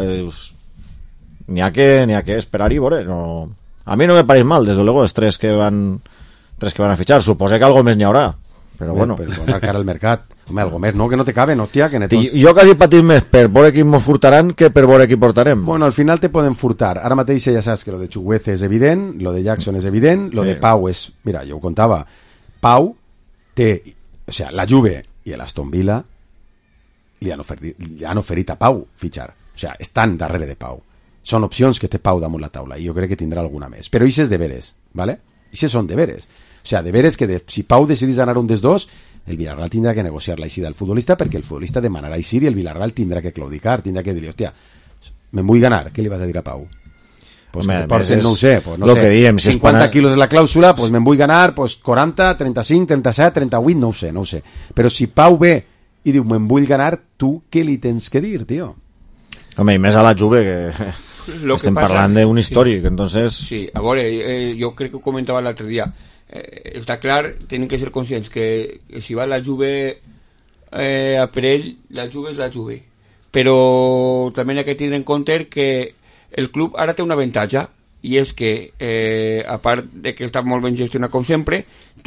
N'hi ha que esperar-hi, veure, no... A mi no me pareix mal, des de luego, els tres que van a fitxar, suposé que algo més n'hi haurà, però bueno. Per donar cara al mercat. Home, algo més, no? Que no te cabe, no, tia, que netos... Jo quasi patim més per veure qui mos furtaran que per veure qui portarem. Bueno, al final te poden furtar. Ara mateix ja saps que lo de Chukwueze és evident, lo de Jackson és evident, lo de Pau és... Mira, jo ho contava. Pau té... O sea, la Juve i l'Aston Villa li han oferit a Pau fitxar. O sea, estan darrere de Pau. Són opcions que té Pau damunt la taula i jo crec que tindrà alguna més. Però ixes deberes, ¿vale? Ixes són deberes. O sea, deberes que si Pau decidís anar un dels dos, el Villarreal tindrà que negociar la eixida del futbolista perquè el futbolista demanarà eixir i el Villarreal tindrà que claudicar, tindrà que dir, hòstia, me'n vull ganar, què li vas a dir a Pau? Pues Home, que porten, no ho sé, pues no lo sé, que diem, si 50 quilos de la clàusula, pues me'n vull ganar pues 40, 35, 37, 38, no ho sé. Però si Pau ve i diu, me'n vull ganar, tu què li tens que dir, tio? Home, i més a la Juve, que Lo que estem pasa- parlant d'un històric, entonces... Sí, a veure, jo crec que ho comentava l'altre dia. Està clar, tenen que ser conscients que si va la Juve a per ell, la Juve és la Juve. Però també hi ha que tindre en compte que el club ara té un avantatge, i és que, a part de que està molt ben gestionat com sempre,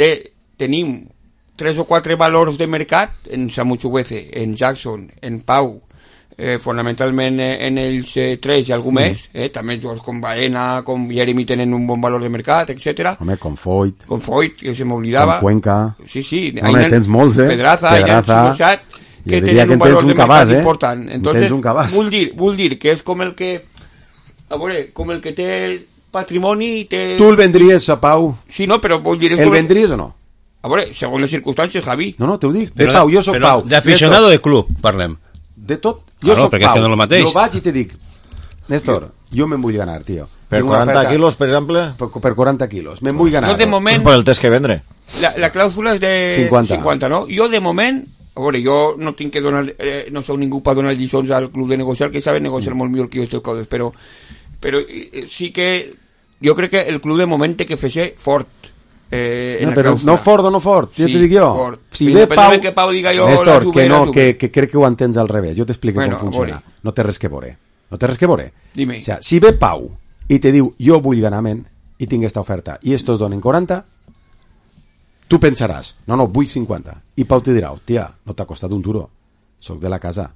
tenim 3 o 4 valors de mercat en Samu Chukwueze, en Jackson, en Pau, fonamentalment en ells 3 i algú més, també jugadors com Baena, com Jeremy tenen un bon valor de mercat, etc. Home, con Foyt, Con Foyt, que se m'oblidava. con Cuenca... Sí, sí. Home, tens molts, Pedraza, Pedraza, que jo diria tenen un que en tens valor un de cabàs, mercat important. Entonces, tens un cabàs. vull dir que és com el que... A veure, com el que té patrimoni i té... Tu el vendries a Pau? Sí, no, però vull dir... és El com vendries o no? A veure, segons les circumstàncies, Javi. No, t'ho dic. Però, Pau, jo soc Pau. D'aficionado de club, parlem. De tot. Jo Claro, soc perquè és Pau. que no és el mateix. Jo vaig i te dic, Néstor, jo me'n vull ganar, tio. Per Tinc una 40 oferta quilos, per exemple, Per 40 quilos. Me'n vull ganar. Jo de moment... per el test que vendre. La clàusula és de 50. no? Jo de moment, a veure, jo no tinc que donar, no sóc ningú per donar lliçons al club de negociar, que saben negociar molt millor que jo aquestes coses, però sí que jo crec que el club de moment té que fer-se fort. No, però no fort o no fort, jo Sí, t'ho dic jo. fort. Si ve Pau... Que Pau diga jo, Néstor, la Juve, que no, la Juve. que crec que ho entens al revés. Jo t'explico Bueno, com funciona. a veure. No té res que veure. No té res que veure. Dime. O sea, si ve Pau i te diu, jo vull ganar men, i tinc esta oferta, i estos donen 40, tu pensaràs, no, vull 50. I Pau te dirà, tia, no t'ha costat un duro. Soc de la casa.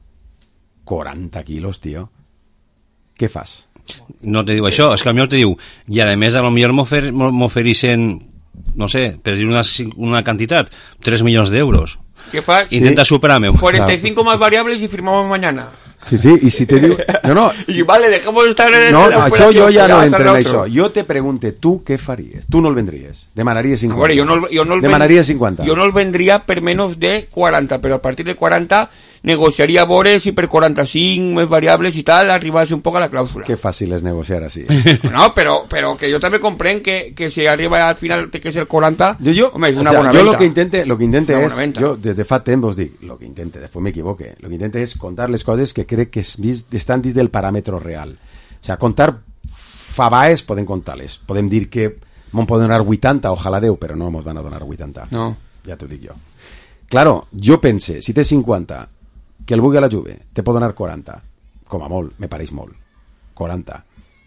40 quilos, tio. Què fas? No te diu això, és que a mi te diu, i a més a lo millor m'ofereixen, no sé, per dir una quantitat, 3 milions d'euros. ¿Qué fas? Intenta superar-me. 45 más variables y firmamos mañana. Sí, sí, i si te diu... No, Y vale, dejemos de estar en no, la això jo ja no operación, entro en ya això. otro. Jo te pregunte, tu què faries? Tu no el vendries. Demanaries 50. A veure, jo no el Demanaries 50. Jo no el vendria per menys de 40, però a partir de 40 negociaria a veure si per 45 més variables i tal arribase un poc a la clàusula. Que fàcil és negociar així. No, però que jo també comprenc que si arriba al final té que ser 40, home, és una o sea, bona yo venta. lo que intente Una es, bona venta. yo desde fa temps vos dic, lo que intente, después me equivoque, lo que intente es contar les coses que crec que estan dins del paràmetre real. O sea, contar fabaes podem contar-les. Podem dir que m'on poden donar 80, ojalà 10, però no mos van a donar 80. No. Ja t'ho dic jo. Claro, jo pense, si té 50, que el vulgui a la Juve, te pot donar 40. Com a molt, me pareix molt. 40.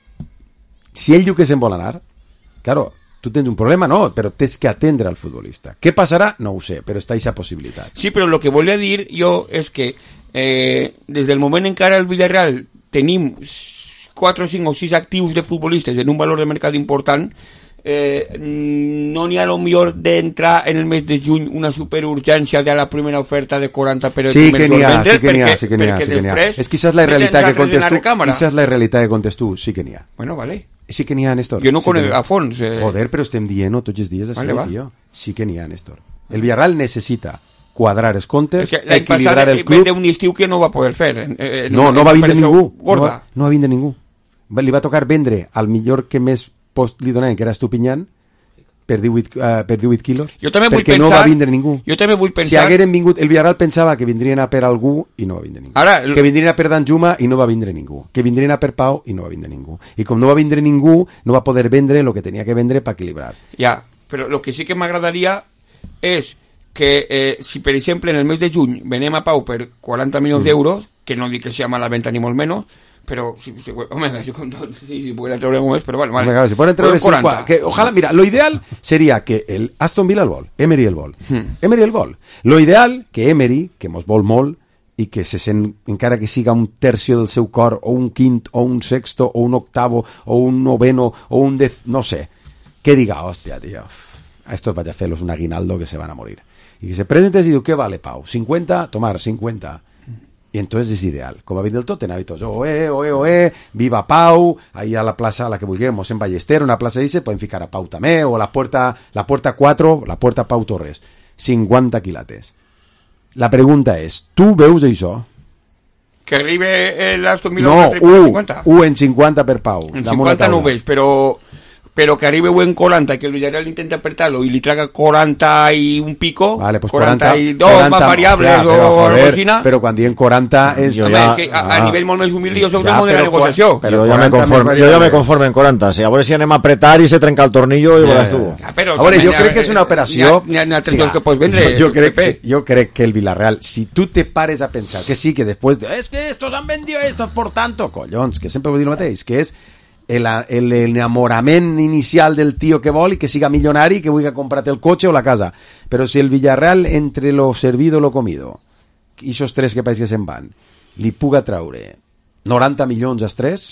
Si ell diu que se'n vol anar, claro, tu tens un problema, no, però tens que atendre al futbolista. Què passarà? No ho sé, però està aquesta possibilitat. Sí, però el que volia dir jo és que des del moment en què ara el Villarreal tenim 4, 5 o 6 actius de futbolistes en un valor de mercat important, no n'hi ha lo millor d'entrar en el mes de juny una superurgència de la primera oferta de 40 per el primer vendre, sí que n'hi ha. És que això és la realitat que contes tu. Això és la realitat que contes tu, sí que n'hi ha. Bueno, vale. Sí que n'hi ha, Néstor. Jo no conec a fons. Joder, però estem dient tots els dies així, tio. Sí que n'hi ha, Néstor. El Villarreal necessita quadrar els comptes, equilibrar el club. L'any passat un estiu que no va poder fer. No va vindre ningú. No va vindre ningú. Li va tocar vendre al millor que més post li donaven, que era Estupiñán, per 18 quilos, perquè no va vindre ningú. Jo també vull pensar... Si hagueren vingut, el Villarreal pensava que vindrien a per algú i no va vindre ningú. Que vindrien a per Danjuma i no va vindre ningú. Que vindrien a per Pau i no va vindre ningú. I com no va vindre ningú, no va poder vendre el que tenia que vendre per equilibrar. Ja, però el que sí que m'agradaria és que si, per exemple, en el mes de juny venem a Pau per 40 milions d'euros, que no dic que sigui mala venta ni molt menys, però si pudiera treure algo més, però vale. Si poden treure 50, que ojalá, mira, lo ideal sería que el Aston Villa el vol, Emery el vol. Emery el vol. Lo ideal que Emery, que mos vol molt i que se sent, encara que siga un tercio del seu cor, o un quint, o un sexto, o un octavo, o un noveno, o un no sé, que diga, hòstia, tío, a estos vaig a fer-los un aguinaldo que se van a morir. Y que se presentes y diu, ¿qué vale, Pau? 50, tomar 50. Y entonces es ideal. Com ha vist el Tottenham, i tots, oe, viva Pau, ahí a la plaça a la que vulguem, en Ballester, una plaça dice, poden ficar a Pau també, o la puerta 4, la puerta Pau Torres, 50 quilates. La pregunta és, tu veus això? Que arribe l'Aston Villa no, en 50? En 50 per Pau. En 50 no ho veig, però que arribe en 40, que el Villarreal intenta apretar-lo y le traga 40 y un pico, vale, pues 42 más variables o algo así. Però quan diem 40 és... a nivell molt més humil jo soc de la negociació. Però jo ja me conforme en 40. A veure si anem a apretar i se trenca el tornillo i veuràs tu. A veure, jo crec que és una operació... que pots vendre. Jo crec que el Villarreal, si tu te pares a pensar que sí, que després... Es que estos han vendido estos, por tanto... Collons, que sempre vull dir el mateix, que és el enamorament inicial del tio que vol i que siga milionari, que vulgui comprar-te el cotxe o la casa. Però si el Villarreal, entre lo servido lo comido, i esos tres que pareix que se'n van, li puga traure 90 milions als tres,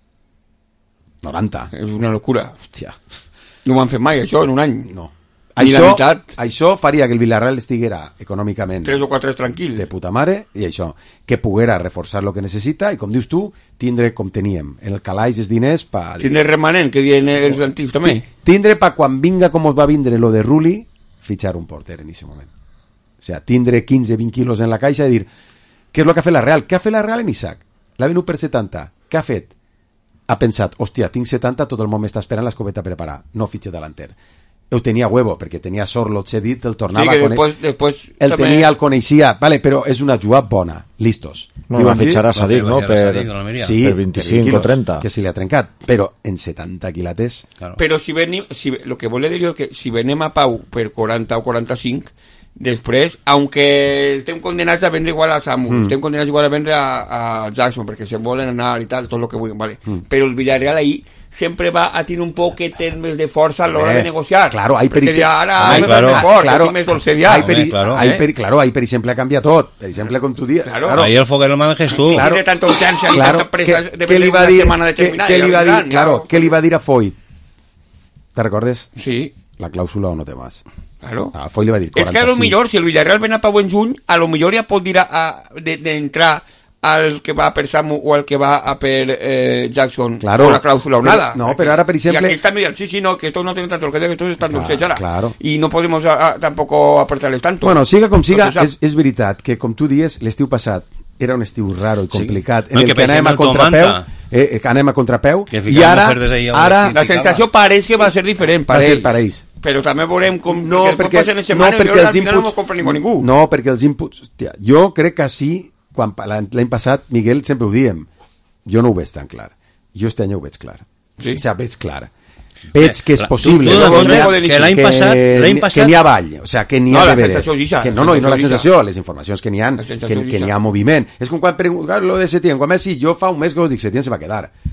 90. És una locura. Hòstia. No ho han fet mai, això, en un any. No. Això faria que el Villarreal estiguera econòmicament 3 o 4 tranquil, de puta mare, i això, que poguera reforçar lo que necessita i, com dius tu, tindre com teníem en el calaix els diners pa... Tindre remanent, que diuen els antics també. Tindre pa quan vinga com us va vindre lo de Rulli, fitxar un porter en aquest moment. O sea, tindre 15-20 quilos en la caixa i dir, què és lo que ha fet la Real? Què ha fet la Real en Isaac? L'ha venut per 70. Què ha fet? Ha pensat, hòstia, tinc 70, tot el món m'està esperant l'escopeta preparada. No fitxe delanter. Ho tenia huevo, perquè tenia sort, l'ho cedit, el tornava a conèixer. El tenia, el coneixia, vale, però és una jugada bona, listos. No, va fitxar a Sadik, no? Per 25 o 30. Que se li ha trencat, però en 70 quilates. Claro. Però si venim, lo que volia dir és que si venem a Pau per 40 o 45, després, aunque estem condenats a vendre igual a Samu, estem condenats igual a vendre a Jackson, perquè se volen anar i tal, tot lo que vulguin, vale. Però el Villarreal ahí siempre va a tener un poquet més de força a l'hora de negociar. Claro, ahí per exemple ha canviat tot. Per exemple, com tu dius. Claro. Ahí el foguer el manejes tu. Claro. Tiene tanta urgència y tanta presa de vender una setmana determinada. Què li va dir a Foyt? ¿Te recordes? Sí. La clàusula o no té más. Claro. A Foyt li va dir 45. Es que a lo millor, si el Villarreal ven a Pau en juny, a lo millor ja pot dir d'entrar al que va per Samu o al que va a per Jackson, claro, con la cláusula o nada. No, pero ahora, por ejemplo... Y aquí están mirando, sí, no, que esto no tiene tanto, que esto están dulces ahora. Claro. Y no podemos tampoco apretarles tanto. Bueno, siga com siga, és veritat que, com tu dies, l'estiu passat era un estiu raro i complicat, en el que anem a contrapeu, i ara la sensació pareix que va ser diferent per ells. Però també veurem com... No, perquè al final no compra ningú. No, perquè els inputs... Hòstia, jo crec que sí, quan l'any passat, Miguel, sempre ho diem, jo no ho veig tan clar. Jo este any ho veig clar. Sí? O sigui, veig clar. Veig que és possible que l'any passat que n'hi ha ball, o sigui, que n'hi ha de veure no la sensació, les informacions que n'hi ha, que n'hi ha moviment. És com quan preguntar lo de Setién, quan Messi, jo fa un mes que us dic Setién se va quedar, o sigui,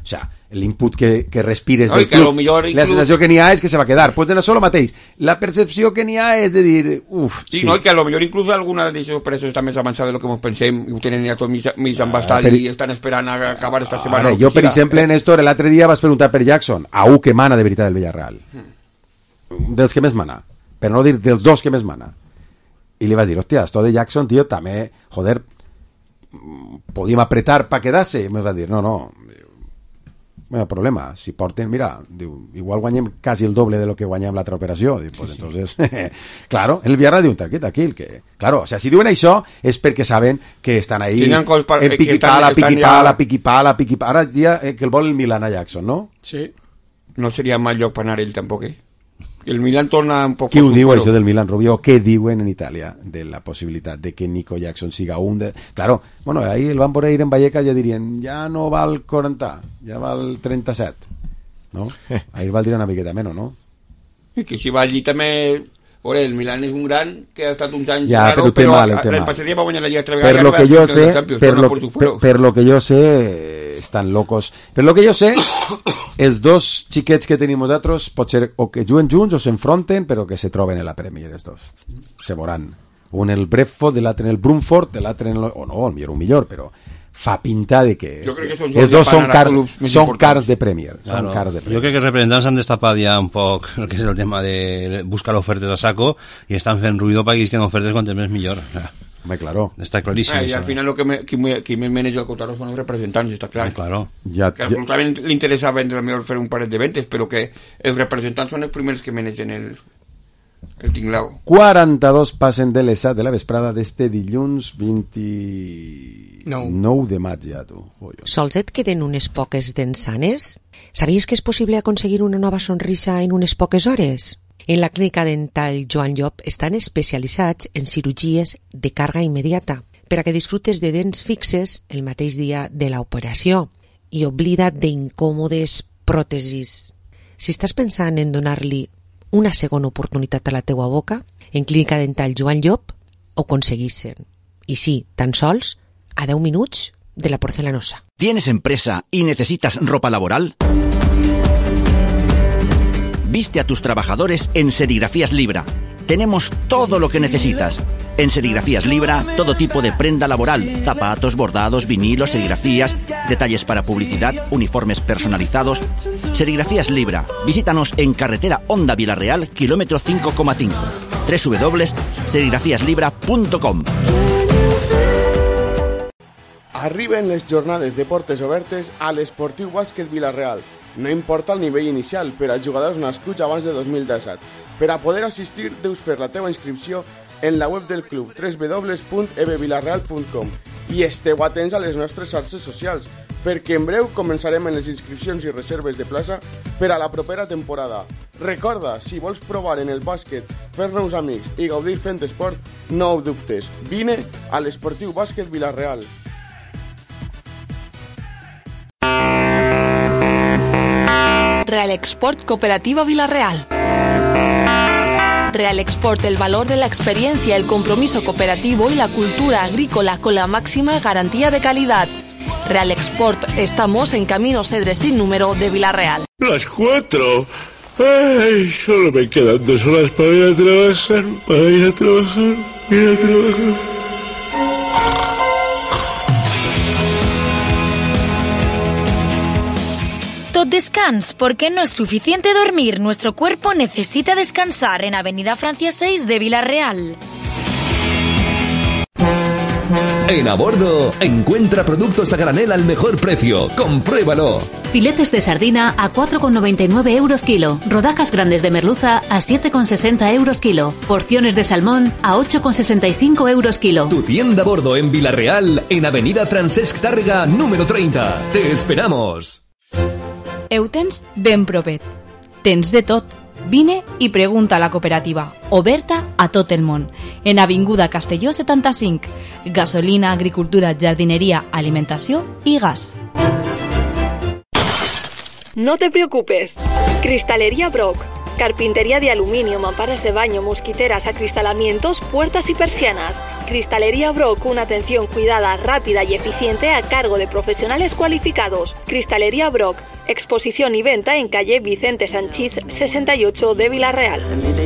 l'input que respires No, del i que a lo club, millor la inclús- sensació que n'hi ha és que se va quedar. Pues en això lo mateix. La percepció que n'hi ha és de dir, Sí, no, y que a lo mejor incluso alguna de esos presos está más avanzada de lo que hemos pensado y tienen ya todo mis embastado y están esperando a acabar esta semana. Ara, jo, per exemple, Néstor, l'altre dia vas preguntar per Jackson, a un que mana de veritat del Villarreal. Dels que més mana. Per no dir dels dos que més mana. I li vas dir, hòstia, esto de Jackson, tío, també, joder, podíem apretar pa quedarse. I me va dir, no, no hay problema, si porten, mira, diu, igual guanyem quasi el doble de lo que guanyem l'altra operació. Diu, pues entonces, claro, el Villarreal diu, tranquil, que, claro, o sea, si diuen això és perquè saben que estan ahí en piquipala. Ara dia que el vol el Milan a Jackson, no? Sí. No sería mal lloc per anar ell tampoc, El Milan torna un poc... Qui ho diu, això del Milan, Rubio? Què diuen en Itàlia de la possibilitat de que Nico Jackson siga un de... Claro, bueno, ahí el van por ir en Vallecas, ja dirien, ja no val 40, ja val 37, ¿no? Ahí el valdria una miqueta menys, no? I que si va allí també... Ore, el Milan és un gran que ha estat uns anys ja, raro, però però el el passaria va guanyar la Lliga 3 per vegades. lo que jo sé, per lo que jo sé, estan locos. Per lo que jo sé, els dos xiquets que tenim nosaltres pot ser o que juguen junts o s'enfronten, però que se troben en la Premier, els dos. Se veuran. Un el Brentford, l'altre en el Brunford, l'altre en el... O no, el millor, però fa pinta de que... Jo crec que els dos són cars de Premier. Són cars de Premier. Jo crec que els representants han destapat ja un poc el que és el tema de buscar ofertes a saco i estan fent ruïdo perquè isquen ofertes quantes més millor. Home, claro. Està claríssim. I al final qui més maneja el Cotarro són els representants, està clar. Claro. Que al club també li interessa vendre millor fer un paret de ventes, però que els representants són els primers que manegen el tinglao. 42 passen de les 7 de la vesprada d'este dilluns 29 de maig ja, tu. Sols et queden unes poques dents sanes? Sabies que és possible aconseguir una nova sonrisa en unes poques hores? En la clínica dental Joan Llop estan especialitzats en cirurgies de càrrega immediata per a que disfrutes de dents fixes el mateix dia de l'operació i oblida't d'incòmodes pròtesis. Si estàs pensant en donar-li una segona oportunitat a la teua boca, en Clínica Dental Joan Llop ho aconseguissin. I sí, tan sols a 10 minuts de la porcelanosa. ¿Tienes empresa y necesitas ropa laboral? Viste a tus trabajadores en Serigrafías Libra. Tenemos todo lo que necesitas. En Serigrafías Libra, todo tipo de prenda laboral, zapatos, bordados, vinilos, serigrafías, detalles para publicidad, uniformes personalizados. Serigrafías Libra. Visítanos en carretera Honda Vilareal, kilómetro 5,5. www.serigrafiaslibra.com. Arriben les jornades de portes obertes a l'Esportiu Bàsquet Vila-real. No importa el nivell inicial per als jugadors nascuts abans de 2017. Per a poder assistir, deus fer la teva inscripció en la web del club www.ebvilarreal.com i esteu atents a les nostres xarxes socials, perquè en breu començarem en les inscripcions i reserves de plaça per a la propera temporada. Recorda, si vols provar en el bàsquet, fer-nos amics i gaudir fent esport, no ho dubtes. Vine a l'Esportiu Bàsquet Vila-real. Real Export Cooperativa Vila-real. Real Export, el valor de la experiencia, el compromiso cooperativo y la cultura agrícola con la máxima garantía de calidad. Real Export, estamos en Camino Cedres sin número de Vila-real. Las 4. Ay, solo me quedan 2 horas para ir a trabajar, Tot descans, porque no es suficiente dormir. Nuestro cuerpo necesita descansar en Avenida Francia 6 de Vila-real. En A Bordo, encuentra productos a granel al mejor precio. ¡Compruébalo! Filetes de sardina a 4,99 euros kilo. Rodajas grandes de merluza a 7,60 euros kilo. Porciones de salmón a 8,65 euros kilo. Tu tienda A Bordo en Vila-real, en Avenida Francesc Tàrrega, número 30. ¡Te esperamos! Eutens ben propet. Tens de tot. Vine i pregunta a la cooperativa, oberta a tot el món. En Avinguda Castelló 75. Gasolina, agricultura, jardineria, alimentació i gas. No te preocupes. Cristalería Brock. Carpintería de aluminio, mamparas de baño, mosquiteras, acristalamientos, puertas y persianas. Cristalería Brock, una atención cuidada, rápida y eficiente a cargo de profesionales cualificados. Cristalería Brock, Exposición y venta en calle Vicente Sanchís 68 de Villarreal.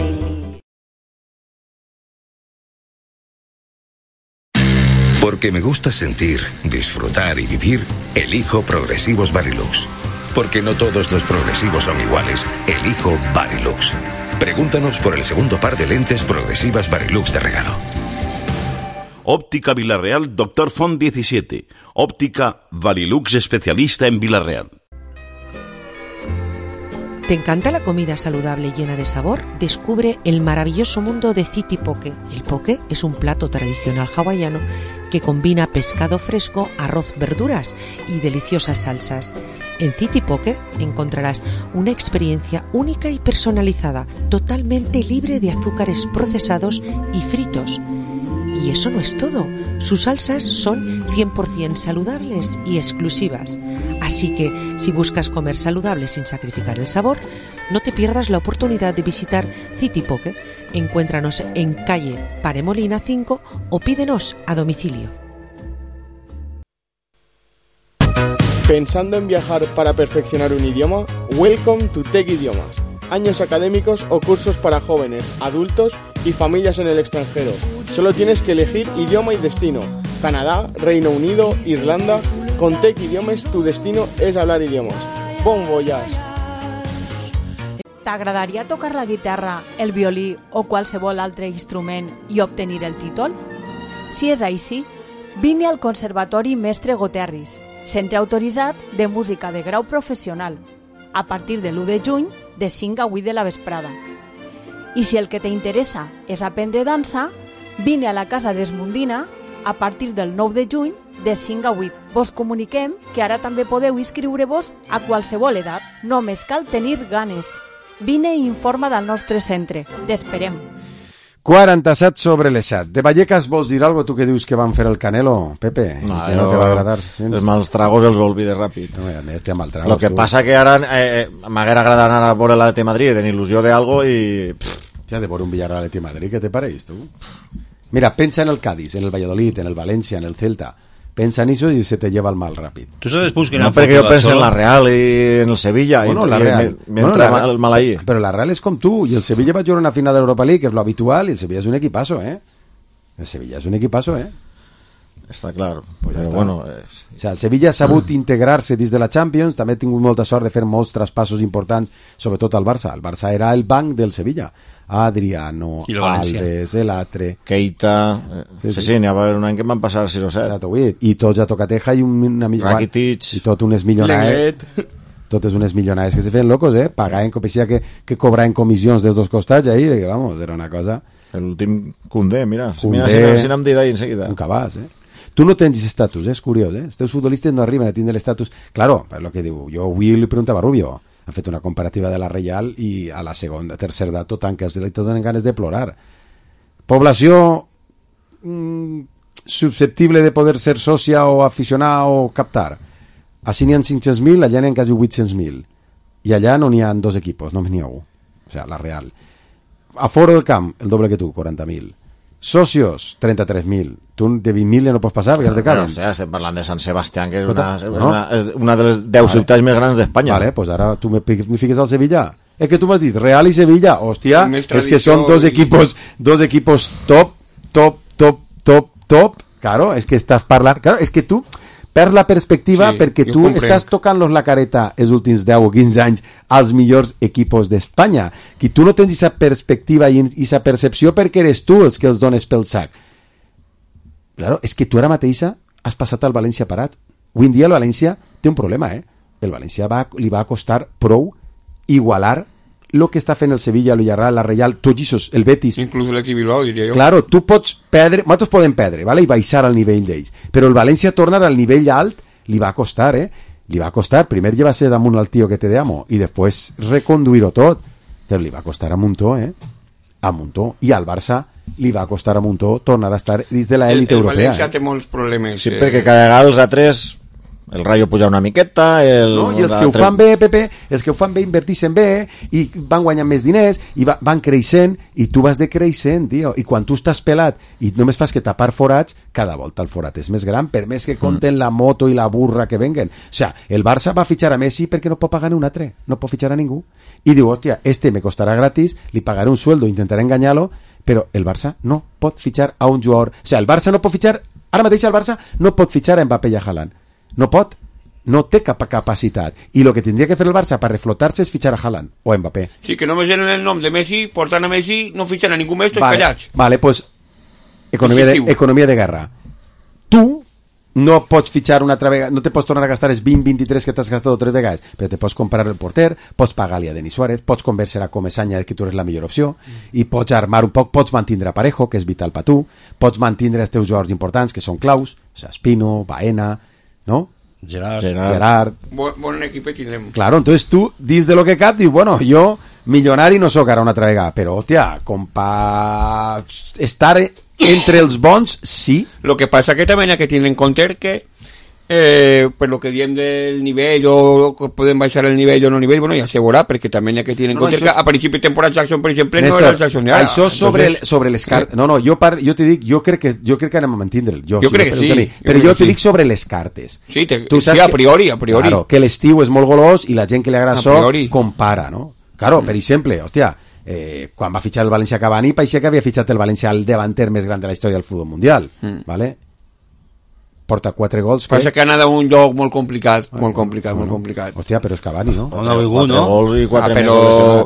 Porque me gusta sentir, disfrutar y vivir, elijo Progresivos Varilux. Porque no todos los progresivos son iguales, elijo Varilux. Pregúntanos por el segundo par de lentes progresivas Varilux de regalo. Óptica Villarreal, Dr. Font 17. Óptica Varilux, especialista en Villarreal. ¿Te encanta la comida saludable y llena de sabor? Descubre el maravilloso mundo de City Poke. El poke es un plato tradicional hawaiano que combina pescado fresco, arroz, verduras y deliciosas salsas. En City Poke encontrarás una experiencia única y personalizada, totalmente libre de azúcares procesados y fritos. Y eso no es todo. Sus salsas son 100% saludables y exclusivas. Así que, si buscas comer saludable sin sacrificar el sabor, no te pierdas la oportunidad de visitar City Poke. Encuéntranos en calle Paremolina 5 o pídenos a domicilio. ¿Pensando en viajar para perfeccionar un idioma? Welcome to Tech Idiomas. Años académicos o cursos para jóvenes, adultos y familias en el extranjero. Solo tienes que elegir idioma y destino. Canadá, Reino Unido, Irlanda. Con Tech Idiomes tu destino és hablar idiomes. Bon voyage! T'agradaria tocar la guitarra, el violí o qualsevol altre instrument i obtenir el títol? Si és així, vine al Conservatori Mestre Goterris, centre autoritzat de música de grau professional, a partir de l'1 de juny de 5 a 8 de la vesprada. I si el que t'interessa és aprendre dansa, vine a la Casa d'Esmundina a partir del 9 de juny de 5 a 8. Vos comuniquem que ara també podeu inscriure-vos a qualsevol edat. Només cal tenir ganes. Vine i informa del nostre centre. T'esperem. 47 sobre les 7. De Vallecas vols dir alguna cosa, tu que dius que van fer el Canelo, Pepe? No, que no te va agradar. Els mals tragos els olvides ràpid. No, mal tragos, lo que passa que ara m'haguera agradat anar a veure l'Atleti Madrid, tenir il·lusió d'algo i... Ja, de veure un Villarreal Atleti Madrid, què te pareix, tu? Mira, pensa en el Cádiz, en el Valladolid, en el Valencia, en el Celta. Pensa en eso y se te lleva el mal rápido. ¿Tú sabes, Puig, que no, porque yo pensé en la Real y en el Sevilla. Bueno, y la Real. Me entra el mal ahí. Pero la Real es como tú. Y el Sevilla va a jugar una final de Europa League, que es lo habitual. Y el Sevilla es un equipazo, ¿eh? El Sevilla es un equipazo, ¿eh? Està clar, pues però està. bueno... O sea, el Sevilla ha sabut integrar-se dins de la Champions, també ha tingut molta sort de fer molts traspassos importants, sobretot al Barça. El Barça era el banc del Sevilla. Adriano, Alves, l'altre... Keita... Sí, n'hi va haver un any que em van passar 6 o 7. Exacte, i tots a Tocateja i una Rakitic... I tot unes milionades... Totes unes milionades que se feien locos, eh? Pagaven copia que cobraven comissions dels dos costats ahí, que vamos, era una cosa... L'últim Koundé, mira si n'hem dit ahí enseguida. Un cabàs, eh? Tu no tens estatus, és curiós, eh? Els teus futbolistes no arriben a tindre l'estatus... Claro, per lo que diu, jo avui li preguntava a Rubio, ha fet una comparativa de la Reial i a la segona, tercer dato, tant que els electors donen ganes de plorar. Població susceptible de poder ser sòcia o aficionar o captar. Així n'hi ha 500.000, allà n'hi ha quasi 800.000. I allà no n'hi ha 2 equipos, només n'hi ha 1. O sea, la Real. Aforo del camp, el doble que tu, 40.000. Socios, 33.000. Tu de 20.000 ja no pots passar, perquè no te caben. Hòstia, estem parlant de Sant Sebastián, que és una de les 10 ciutats més grans d'Espanya. Vale, pues ara tu me fiques al Sevilla. És que tu m'has dit Real i Sevilla. Hòstia, és que són dos equipos top. Claro, és que estàs parlant... Claro, és que tu perds la perspectiva perquè tu estàs tocant-los la careta els últims 10 o 15 anys als millors equipos d'Espanya. Que tu no tens aquesta perspectiva i aquesta percepció perquè eres tu els que els dones pel sac. Claro, és que tu ara mateixa has passat al València parat. Avui en dia el València té un problema, eh? El València li va costar prou igualar el que està fent el Sevilla, el Villarreal, la Reial, tots aquests, el Betis. Inclús l'Atleti Bilbao, diria jo. Claro, tu pots perdre, nosaltres podem perdre, ¿vale? I baixar al nivell d'ells. Però el València tornar al nivell alt li va costar, eh? Li va costar, primer llevar-se damunt al tio que te amo i després reconduir-ho tot. Però li va costar a muntó, eh? A muntó. I al Barça li va costar a muntó tornar a estar dins de l'elit europea. El València té molts problemes. Sí, perquè cada vegada els altres El Rayo puja una miqueta... No? I els que ho fan bé, Pepe, els que ho fan bé invertixen bé i van guanyant més diners i van creixent i tu vas decreixent, tio. I quan tu estàs pelat i només fas que tapar forats, cada volta el forat és més gran, per més que compten la moto i la burra que venguen. O sea, el Barça va fitxar a Messi perquè no pot pagar ni un altre, no pot fitxar a ningú. I diu, hòstia, me costarà gratis, li pagaré un sueldo, intentaré enganyar-lo, però el Barça no pot fitxar a un jugador. O sea, el Barça no pot fitxar, ara mateix el Barça no pot fitxar a Mbappé i a Haaland. No pot, no té cap capacitat. I el que tindria que fer el Barça per reflotar-se és fitxar a Haaland o a Mbappé. Sí, que només en el nom de Messi, portant a Messi, no fitxen a ningú més, tots callats. Vale, pues economia de guerra. Tu no pots fitxar una altra vegada, no te pots tornar a gastar els 20-23 que t'has gastat 3 vegades, però te pots comprar el porter, pots pagar-li a Denis Suárez, pots convèncer a Comesaña que tu eres la millor opció, i pots armar un poc, pots mantindre a Parejo, que és vital per tu, pots mantindre els teus jugadors importants, que són claus, Espino, Baena, ¿no? Gerard. Bon equip tindrem. Claro, entonces tú, dins de lo que cap, dius, bueno, jo milionari no soc ara una altra vegada, però, hòstia, com pa estar entre els bons, sí. Lo que passa que també hi ha que tenir en compte que per lo que diem del nivell o podem baixar el nivell o no nivell, bueno, ja se veurà, perquè també hi ha que tenir en compte que a principi de temporada Jackson, per exemple, Néstor, no era el Jackson de ara. Això sobre les cartes... No, jo te dic, jo crec que anem a mantindre'l. Jo crec que sí. Però jo te dic sobre les cartes. Sí, a priori. Claro, que l'estiu és molt golós i la gent que li agrada això compara, no? Claro, per exemple, hòstia, quan va fitxar el València Cavani, parecía que havia fitxat el València al davanter més gran de la història del futbol mundial, ¿vale? Porta 4 gols. Passa que ha anat a un lloc molt complicat, molt complicat. Hòstia, però és Cavani, no? No ha vingut, no? 4 gols i 4 però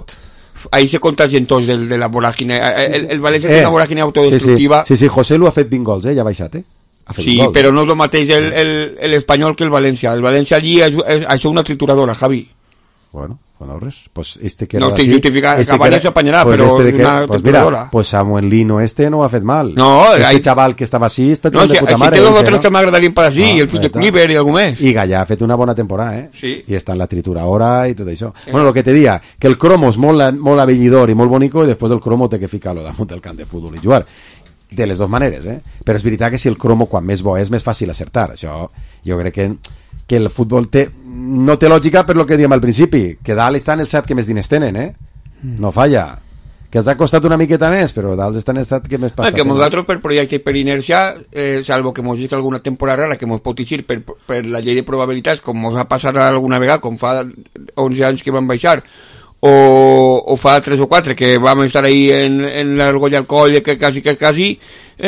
ahí se contagien tots de la voràgine. El València té una voràgine autodestructiva. Sí, José Lu ha fet 20 gols, ja ha baixat, Sí, però no és el mateix l'Espanyol que el València. El València allí és una trituradora, Javi. Bueno, res. Pues que no te justifica, Cavani s'apanyarà, però és una trituradora. Pues Samuel Lino no ho ha fet mal. No, chaval que estava així està jugant de puta mare. Si té dos o tres que m'agradarien per així, i el fill de Kluivert i algú més. I Gallà ha fet una bona temporada, Sí. I està en la trituradora i tot això. Bueno, lo que te dia, que el cromo és molt avellidor i molt bonico, i després del cromo té que ficar-lo damunt del camp de futbol i jugar. De les dues maneres, Però és veritat que si el cromo, quan més bo és més fàcil acertar. Això, jo crec que el futbol no té lògica per lo que diem al principi, que dalt estan els 7 que més diners tenen, no falla, que els ha costat una miqueta més, però dalt estan els 7 que més pasta que nosaltres per projecte i per inercia, salvo que mos llegui alguna temporada rara que mos pot eixir per la llei de probabilitats, com mos ha passat alguna vegada, com fa 11 anys que van baixar, o fa 3 o 4 que vam estar ahí en l'argoll al coll, que quasi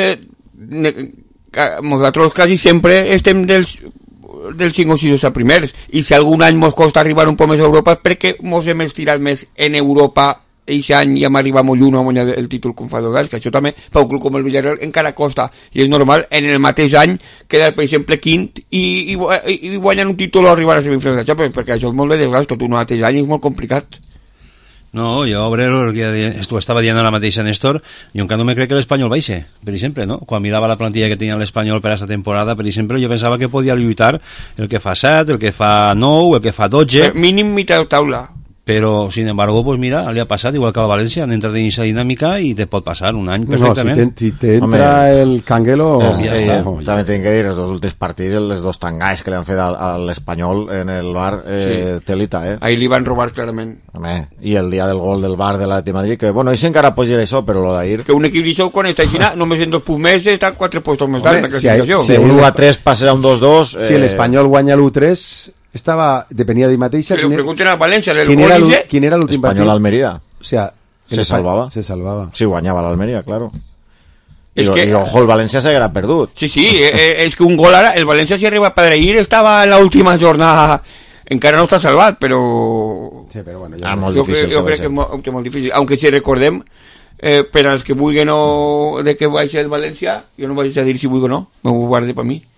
nosaltres quasi sempre estem dels 5 o 6 primers, i si algun any mos costa arribar un poc més a Europa és perquè mos hem estirat més en Europa aquest any i hem arribat molt lluny a guanyar el títol com fa 2 anys, que això també per un club com el Villarreal encara costa, i és normal en el mateix any quedar per exemple quint i guanyar un títol o arribar a semifinals, perquè això és molt de desgast, tot un mateix any és molt complicat. No, jo Obrero ho estava dient ara mateix a Néstor, jo encara no me crec que l'Espanyol baixe, per exemple, no? Quan mirava la plantilla que tenia l'Espanyol per aquesta temporada, per exemple, jo pensava que podia lluitar el que fa 7, el que fa 9, el que fa 12... Mínim mitja taula. Però, sin embargo, pues mira, li ha passat igual que a València, han entrat en aquesta dinàmica i te pot passar un any perfectament. No, si te entra el Canguelo... També tinc que dir, els 2 últims partits, els 2 tangais que li han fet a l'Espanyol en el bar, telita, Ahí li van robar clarament. I el dia del gol del bar de l'Atlètic Madrid, que, bueno, ells encara pot dir això, però lo d'ahir... Que un equip d'això, quan està així, només en 2 punts més, està 4 postos més dalt, la classificació. Si un 1-3 passes a un 2-2... Si l'Espanyol guanya l'1-3... depenia de mateixa. Pero pregunten a Valencia, ¿quién era el último partido? Español Almería. O sea, se salvaba. Sí, guanyava l'Almería, claro. I ojo, el València s'haguera perdut. Sí, és que un gol ara, el València si arriba per ahir estava en l'última jornada, encara no està salvat, però... Sí, però bueno, jo crec que és molt difícil, aunque si recordem, per als que vulguin de que baixi el València, jo no vaig a dir si vull o no, m'ho guarde per mi.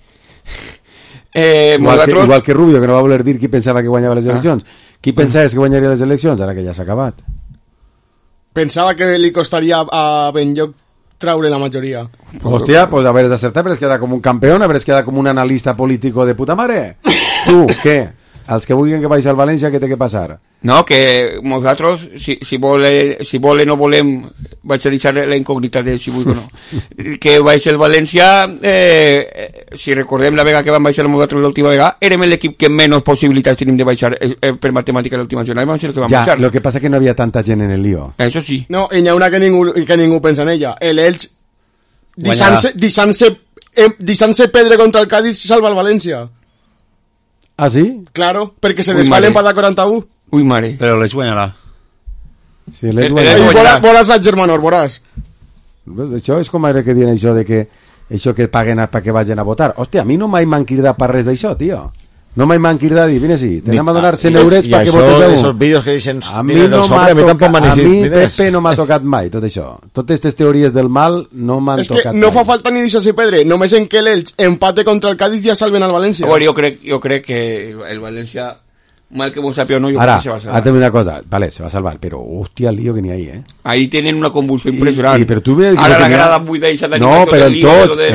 Igual que Rubio, que no va voler dir qui pensava que guanyava les eleccions. Qui pensaves que guanyaria les eleccions? Ara que ja s'ha acabat. Pensava que li costaria a Benlloc traure la majoria. Hòstia, pues haveres acertat, haveres quedat com un campeón, haveres quedat com un analista político de puta mare. Tu, què? Els que vulguin que baixi al València, què té que passar? No, que nosaltres, si volen o volem, vaig a deixar la incògnita de si vull o no, que baixi el València, si recordem la vegada que vam baixar nosaltres l'última vegada, érem l'equip que menys possibilitats tenim de baixar per matemàtica l'última jornada, vam ser el que vam baixar. Lo que pasa es que no había tanta gent en el lío. Eso sí. No, y n'hi ha una que ningú pensa en ella. El Elx, deixant-se pedre contra el Cádiz, salva el València. Ah, sí? Claro, perquè se desfà l'empat a 41. Ui, mare. Però l'Elx guanyarà. Sí, l'Elx guanyarà. Veuràs la Germanor, veuràs. Això és com ara que diuen això de que això que paguen perquè vagin a votar. Hòstia, a mi no mai m'han cridat per res d'això, tio. No mai m'han cridat i vine sí, tenim a donar 100 eurets perquè voteu. I esos vídeos que dicen a mi Pepe no m'ha tocat mai tot això. Totes aquestes teories del mal no m'han tocat mai. És que no fa falta ni deixar-se pedre, només en que l'Elx empate contra el Cádiz ja salven al València. Bueno, jo crec que el València, mal que vos sapio, no, yo ahora, creo que se va a salvar. Ahora una cosa, vale, se va a salvar, pero hostia el lío que ni ahí, ¿eh? Ahí tienen una convulsión impresionante. Pero tú ves ahora la grada muy de esa no, pero en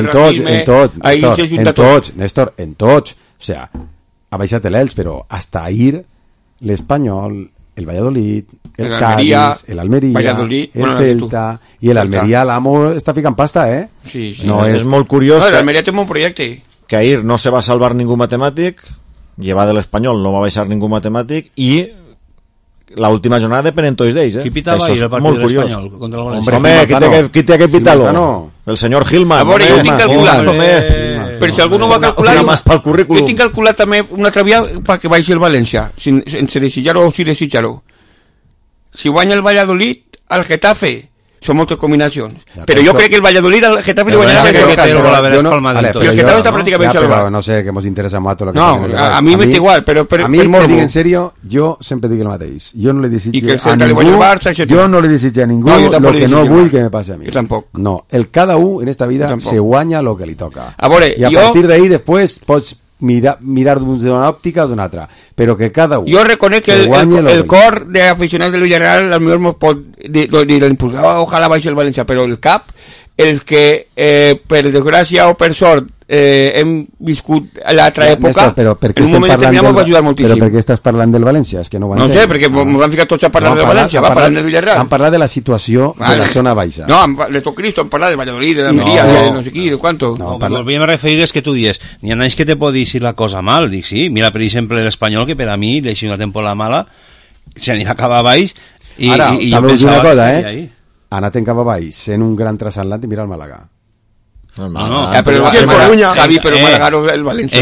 tots, Néstor, en tots, o sea, ha baixat l'Elx, però hasta ahir l'Espanyol, el Valladolid, el Cádiz, el Almería, el Celta, i l'Almeria, l'Amo està ficant pasta, ¿eh? Sí, sí. No, és molt curiós no, l'Almeria té un bon projecte. Que ahir no se va salvar ningú matemàtic, llevar de l'Espanyol no va baixar ningú matemàtic i la última jornada depenen tots d'ells, Qui pitava ahir el partit de l'Espanyol contra el València? Home, qui té que pitar-lo? El senyor Gilman. A veure, jo tinc calculat. Per si algú no va calcular, jo tinc calculat també una altra via perquè baixi el València, sense desitjar-ho o si desitjar-ho. Si guanya el Valladolid, el Getafe, són moltes combinacions. Però jo crec que el Valladolid al Getafe li guanyarà el Getafe. El Getafe està pràcticament salvat. Però no sé, que mos interessa molt lo que no, a mi m'és igual, però per morbo. A mi, en serio, jo sempre dic el mateix. Jo no li desitge a ningú, jo no li desitge a ningú lo que no vull que me passi a mi. Jo tampoc. No, el cada un en esta vida se guanya lo que li toca. A veure, I a partir d'ahí després pots mirar d'una òptica o d'una altra, però que cada un jo reconec que el cor d'aficionats del Villarreal al millor pot l'impulsar, ojalà baixi el València, però el cap, el que per desgràcia o per sort hem viscut a l'altra època, en un moment determinat ens va ajudar moltíssim. Però per què estàs parlant del València? És que no ho entenc. No sé, perquè ens vam ficar tots a parlar del València, va parlant del Villarreal. Vam parlar de la situació de la zona baixa. No, de tot Cristo, hem parlat de Valladolid, de l'Almeria, de no sé qui, de cuánto. No, volvíem a referir és que tu dies, n'hi ha anys que te pot dir la cosa mal, dic sí, mira per exemple l'Espanyol, que per a mi l'he sigut una temporada mala, se n'hi acaba baix, i jo pensava una cosa, anat en cap a baix, sent un gran transatlàntic, mira el Màlaga. No, pero el Javi, pero el Málaga no el Valencia.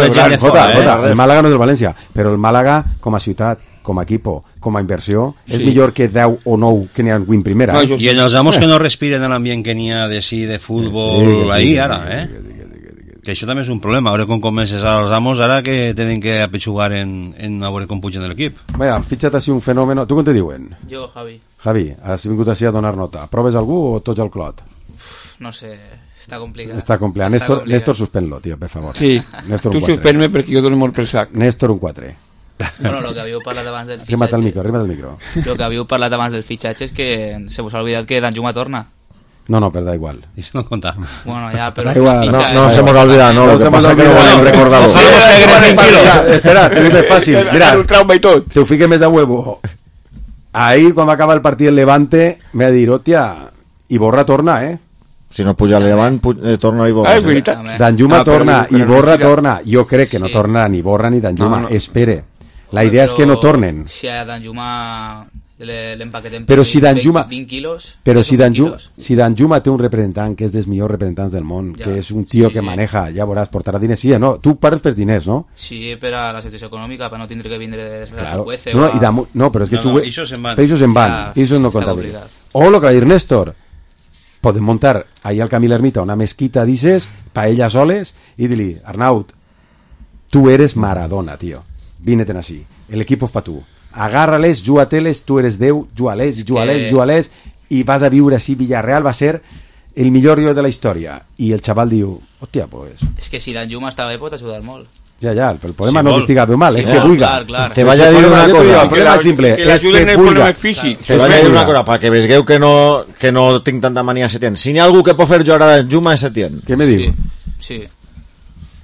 El Málaga no és el València, però el Málaga com a ciutat, com a equipo, com a inversió, és millor que 10 o 9 que n'hi ha en primera. No, I en els amos que no respiren de l'ambient que n'hi ha de futbol ahí, ara, que això també és un problema. Ara com comences als amos, ara que tenen que apetxugar en a veure com pugen l'equip. Mira, fixa't així un fenòmeno. Tu com te diuen? Jo, Javi. Javi, has vingut així a donar nota. Proves algú o tots al clot? No sé, està complicat. Està complicat. Néstor suspèn-lo, tio, per favor. Sí, tu suspèn-me perquè jo dono molt pel sac. Néstor un 4. Bueno, lo que havíeu parlat abans del fitxatge... Arrima't el micro. Lo que havíeu parlat abans del fitxatge és que se vos ha oblidat que Danjuma torna. No, pero da igual. Eso no conta. Bueno, ya, pero... Da igual, no se hemos olvidado, no, lo que pasa es que no lo hem recordado. Espera, te digo fácil. Mira, te fique més de huevo. Ahí, cuando acaba el partido el Levante, me va a dir, hòstia, Iborra torna, Si no puja el Levant, torna Iborra. És veritat. Danjuma torna, Iborra torna. Jo crec que no torna ni Iborra ni Danjuma. Espere. La idea és que no tornen. Si a Danjuma l'empaquetem però si 20 quilos... Però si Danjuma té un representant que és dels millors representants del món, que és un tio que maneja, ja veuràs, portarà diners, sí, no? Tu pares per diners, no? Sí, per a la situació econòmica, per no tindre que vindre a Xucuece no, però és que Ixos se'n van, Ixos no comptabilitat. O lo que va dir Néstor, podem montar ahí al Camí l'Ermita una mesquita, dices, paella soles, i dir-li, Arnaut, tu eres Maradona, tío, vine-te'n així, el equipo és pa tu. Agárrales, juga-teles, tu eres Déu, juga-les, i vas a viure així. Villarreal va ser el millor lloc de la història. I el xaval diu, hòstia, pues... És que si Danjuma està bé pot ajudar molt. Ja, el problema no és que estiga bé o mal, és que vulga. Te vaig a dir una cosa. El problema és simple, és que vulga. Te vaig a dir una cosa, perquè veigueu que no tinc tanta mania a Setién. Si n'hi ha algú que pot fer jugar a Danjuma és Setién. Què me diu? Sí.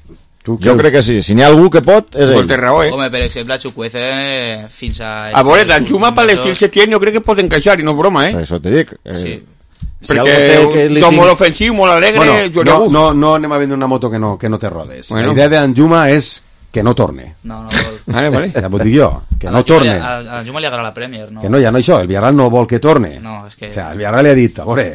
Jo crec que sí. Si n'hi ha algú que pot, és ell. Té raó, Home, per exemple, Chukwueze fins a... A veure, Danjuma per l'estil que tiene jo crec que pot encaixar, i no és broma, Per això te dic. Sí. Perquè són molt ofensiu, molt alegre, no anem a vendre una moto que no té rodes. Bueno. La idea de Danjuma és que no torne. No vol. Vale. Ja m'ho dic jo, que no torne. A Danjuma li agrada la Premier, no? Que no, ja no això, el Villarreal no vol que torne. No, és que... O sea, el Villarreal li ha dit, a veure...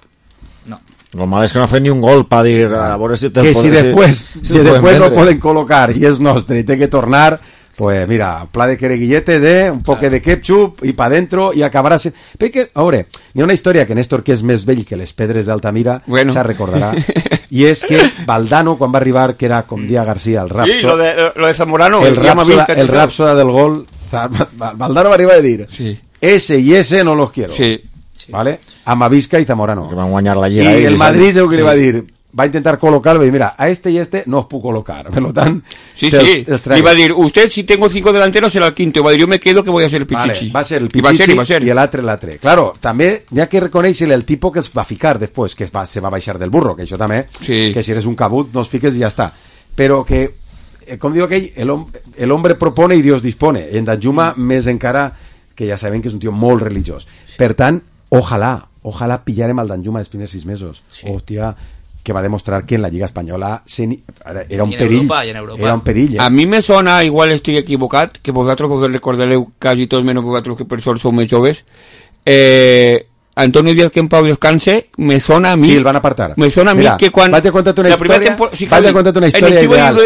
Lo mal és que no ha fet ni un gol per dir a veure si que si después lo poden colocar i és nostre i té que tornar, pues mira, pla de quereguilletes, un poc de ketchup i pa dentro i acabarà sent... Perquè, a veure, hi ha una història que Néstor, que és més vell que les pedres d'Altamira, se recordarà, i és que Valdano, quan va arribar, que era, com dia García, el Rapso... Sí, lo de Zamorano. El Rapsoda del gol, Valdano va arribar a dir, ese y ese no los quiero. Sí. ¿Vale? Amavisca y Zamorano. Que van guanyar la Lliga. I el Madrid és el que li va dir, va intentar col·locar-lo i mira, a este y este no os puc col·locar. Per lo tant, sí. Le va a decir, usted si tengo 5 delanteros será el quinto. Va a decir, yo me quedo que voy a ser el Pichichi. Vale, va a ser el Pichichi y el l'altre. Claro, també hi ha que reconèixer el tipo que es va ficar després, que se va baixar del burro, que això també, que si eres un cabut no es fiques i ja està. Però que, com diu aquell, el hombre propone i Dios dispone. En Danjuma més encara, que ja sabem que és un tio molt religiós. Per tant, ojalà pillarem el Danjuma els primers 6 mesos. Hòstia, que va demostrar que en la Lliga Espanyola era un perill. Era un perill. A mi me sona, igual estic equivocat, que vosaltres vos recordareu quasi tots menys vosaltres que per sort sou més joves, Antonio Díaz que en Pau descanse, me sona a mí. Sí, el van a apartar. Me sona a mí que quan... Vaig a contar-te una història ideal.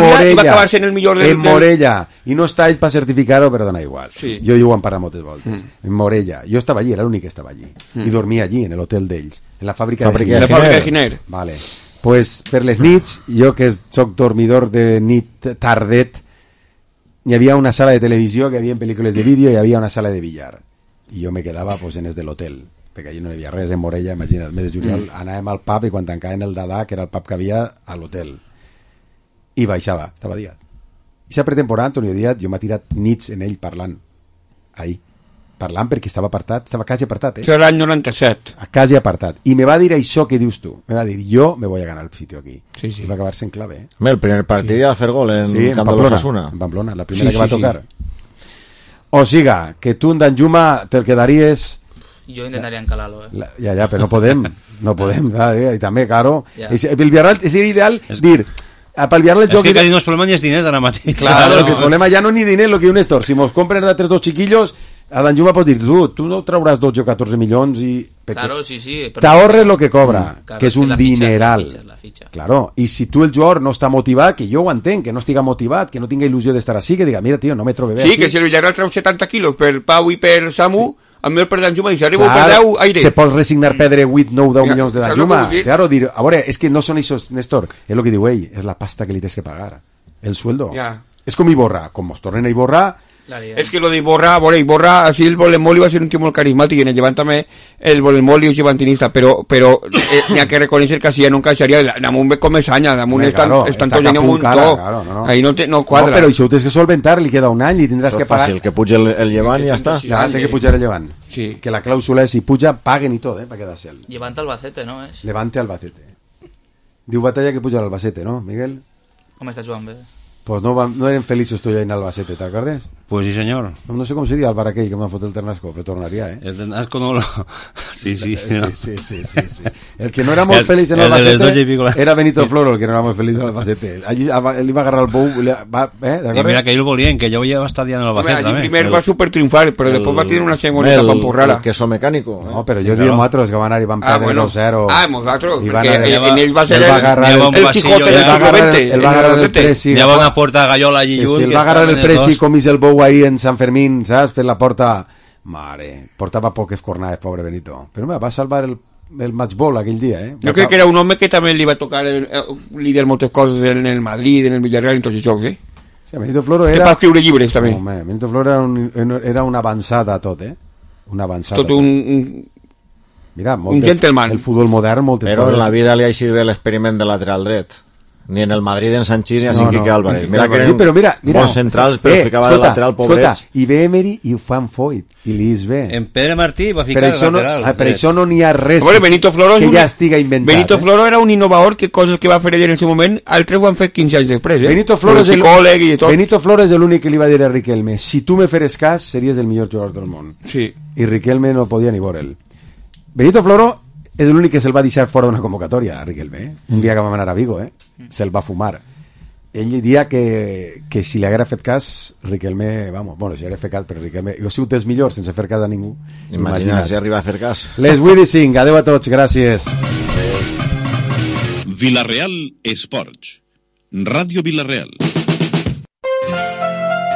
En Morella. I no està ell per certificar-ho, però dona igual. Sí. Jo ho han parlat moltes voltes. En Morella. Jo estava allí, era l'únic que estava allí. I dormia allí, en l'hotel d'ells. En la fàbrica de Giner. Vale. Pues per les nits, jo que soc dormidor de nit tardet, hi havia una sala de televisió, que havia pel·lícules de vídeo, i hi havia una sala de billar. I jo me quedava pues, en el de l'hotel, perquè allí no hi havia res. En Morella, imagina't, el mes de juliol anàvem al pub i quan tancaven el Dada, que era el pub que havia a l'hotel, i baixava, estava dia. I aquesta pretemporada, Antonio Díaz, jo m'ha tirat nits en ell parlant perquè estava apartat, estava quasi apartat, Això era l'any 97. Quasi apartat. I me va dir això que dius tu, me va dir, jo me voy a ganar el sitio aquí. Sí. I va acabar-se en clave, El primer partit ja va fer gol en camp de l'Osasuna. En Pamplona, la primera que va tocar. O siga, que tu en Danjuma te'l quedaries... Jo intentaria encalar-lo, Ja, però no podem, i també, claro. El Villarreal és ideal dir... Pel Villarreal el joc... És que quasi no els problemes ni els diners ara mateix. Claro, el problema ja no ni diners, lo que diu Néstor. Si mos compren d'altres dos chiquillos, a Danjuma pots dir, tu no trauràs 12 o 14 milions i... Claro, sí. T'ahorres lo que cobra, claro, que és un dineral. La fitxa. Claro, i si tu el jugador no està motivat, que jo ho entenc, que no estiga motivat, que no tinga il·lusió d'estar així, que diga, mira, tio, no me trobe bé Sí, així. que si el Villarreal treu 70 quilos per Pau i per Samu, a mi el per Danjuma, i si arribo per 10, aire. Se pot resignar perdre 8, 9, 10 milions de Danjuma. Claro, dir, a veure, és que no són això, Néstor, és el que diu ell, és la pasta que li tens que pagar, el sueldo. És com Iborra, com mos tornen a Iborra. És que lo de Iborra, així el Volemoli va ser un tio molt carismàtic, i en el Llevant també el Volemoli és llevantinista, però n'hi ha que reconèixer que així ja no encaixaria, Damunt ve com Esanya, Damunt estan tot lleno un to, ahí no quadra. No, però això ho tens que solventar, li queda un any, li tindràs que pagar. Fàcil, que puja el Llevant i ja està. Ja, té que pujar el Llevant. Que la clàusula és, si puja, paguen i tot, per quedar-se. Llevant Albacete, no és? Levante Albacete. Diu Batalla que puja l'Albacete, no, Miguel? Com està jugant bé? Pues no eren feliços tu i en Albacete, ¿te acuerdas? Pues sí, señor. No sé cómo sería el bar aquell que me ha fotut el Ternasco, pero tornaría, El Ternasco no lo... Sí. Sí. El que no era molt feliç en Albacete era Benito Floro, el que no era molt feliç en Albacete. Allí él iba a agarrar el bou... I mira que ell volien, que jo volia estar dient en Albacete també. Allí primer va super triunfar, però després va tenir una segona etapa empurrada. El queso mecànico. No, però jo diria nosaltres que van anar i van perdre 2-0. Nosaltres, perquè en ell va ser el Quijote del siglo XX. El va agarrar el Presi. Hi va una porta gallola allí lluny. El va agarrar el Presi com és el bou ahí en Sant Fermín, saps? Per la porta... Mare, portava poques cornades, pobre Benito. Però va salvar el matchball aquell dia, Jo crec que era un home que també li va tocar liderar moltes coses en el Madrid, en el Villarreal, en tots els jocs, Sí, Benito Floro era... Que va escriure llibres, també. Home, Benito Floro era una avançada tot, Una avançada. Tot un... Mira, un gentleman. El futbol modern, moltes però coses. en la vida li ha eixit bé l'experiment de lateral dret. Ni en el Madrid en Sanchís ni a Quique Álvarez. Mira que però mira, bons centrals, però ficava de lateral, pobrets. I ve Emery i ho fan Foyt, i li és bé. En Pere Martí va ficar de lateral. Per això no n'hi ha res Benito Floro que ja estiga inventat. Benito Floro era un innovador que coses que va fer ell en el seu moment, altres ho han fet 15 anys després. Benito Floro és l'únic que li va dir a Riquelme: si tu me feres cas, series el millor jugador del món. Sí. I Riquelme no podia ni veure'l. Benito Floro és l'únic que se'l va deixar fora d'una convocatòria, a Riquelme. Un dia que vam anar a Vigo, se'l va fumar. Ell diria que si li haguera fet cas, Riquelme, si haguera fet cas, però Riquelme, jo he sigut dels millors sense fer cas a ningú. Imagina't si arriba a fer cas. Les 8:05, adeu a tots, gràcies. Vilareal Esports, Ràdio Vilareal.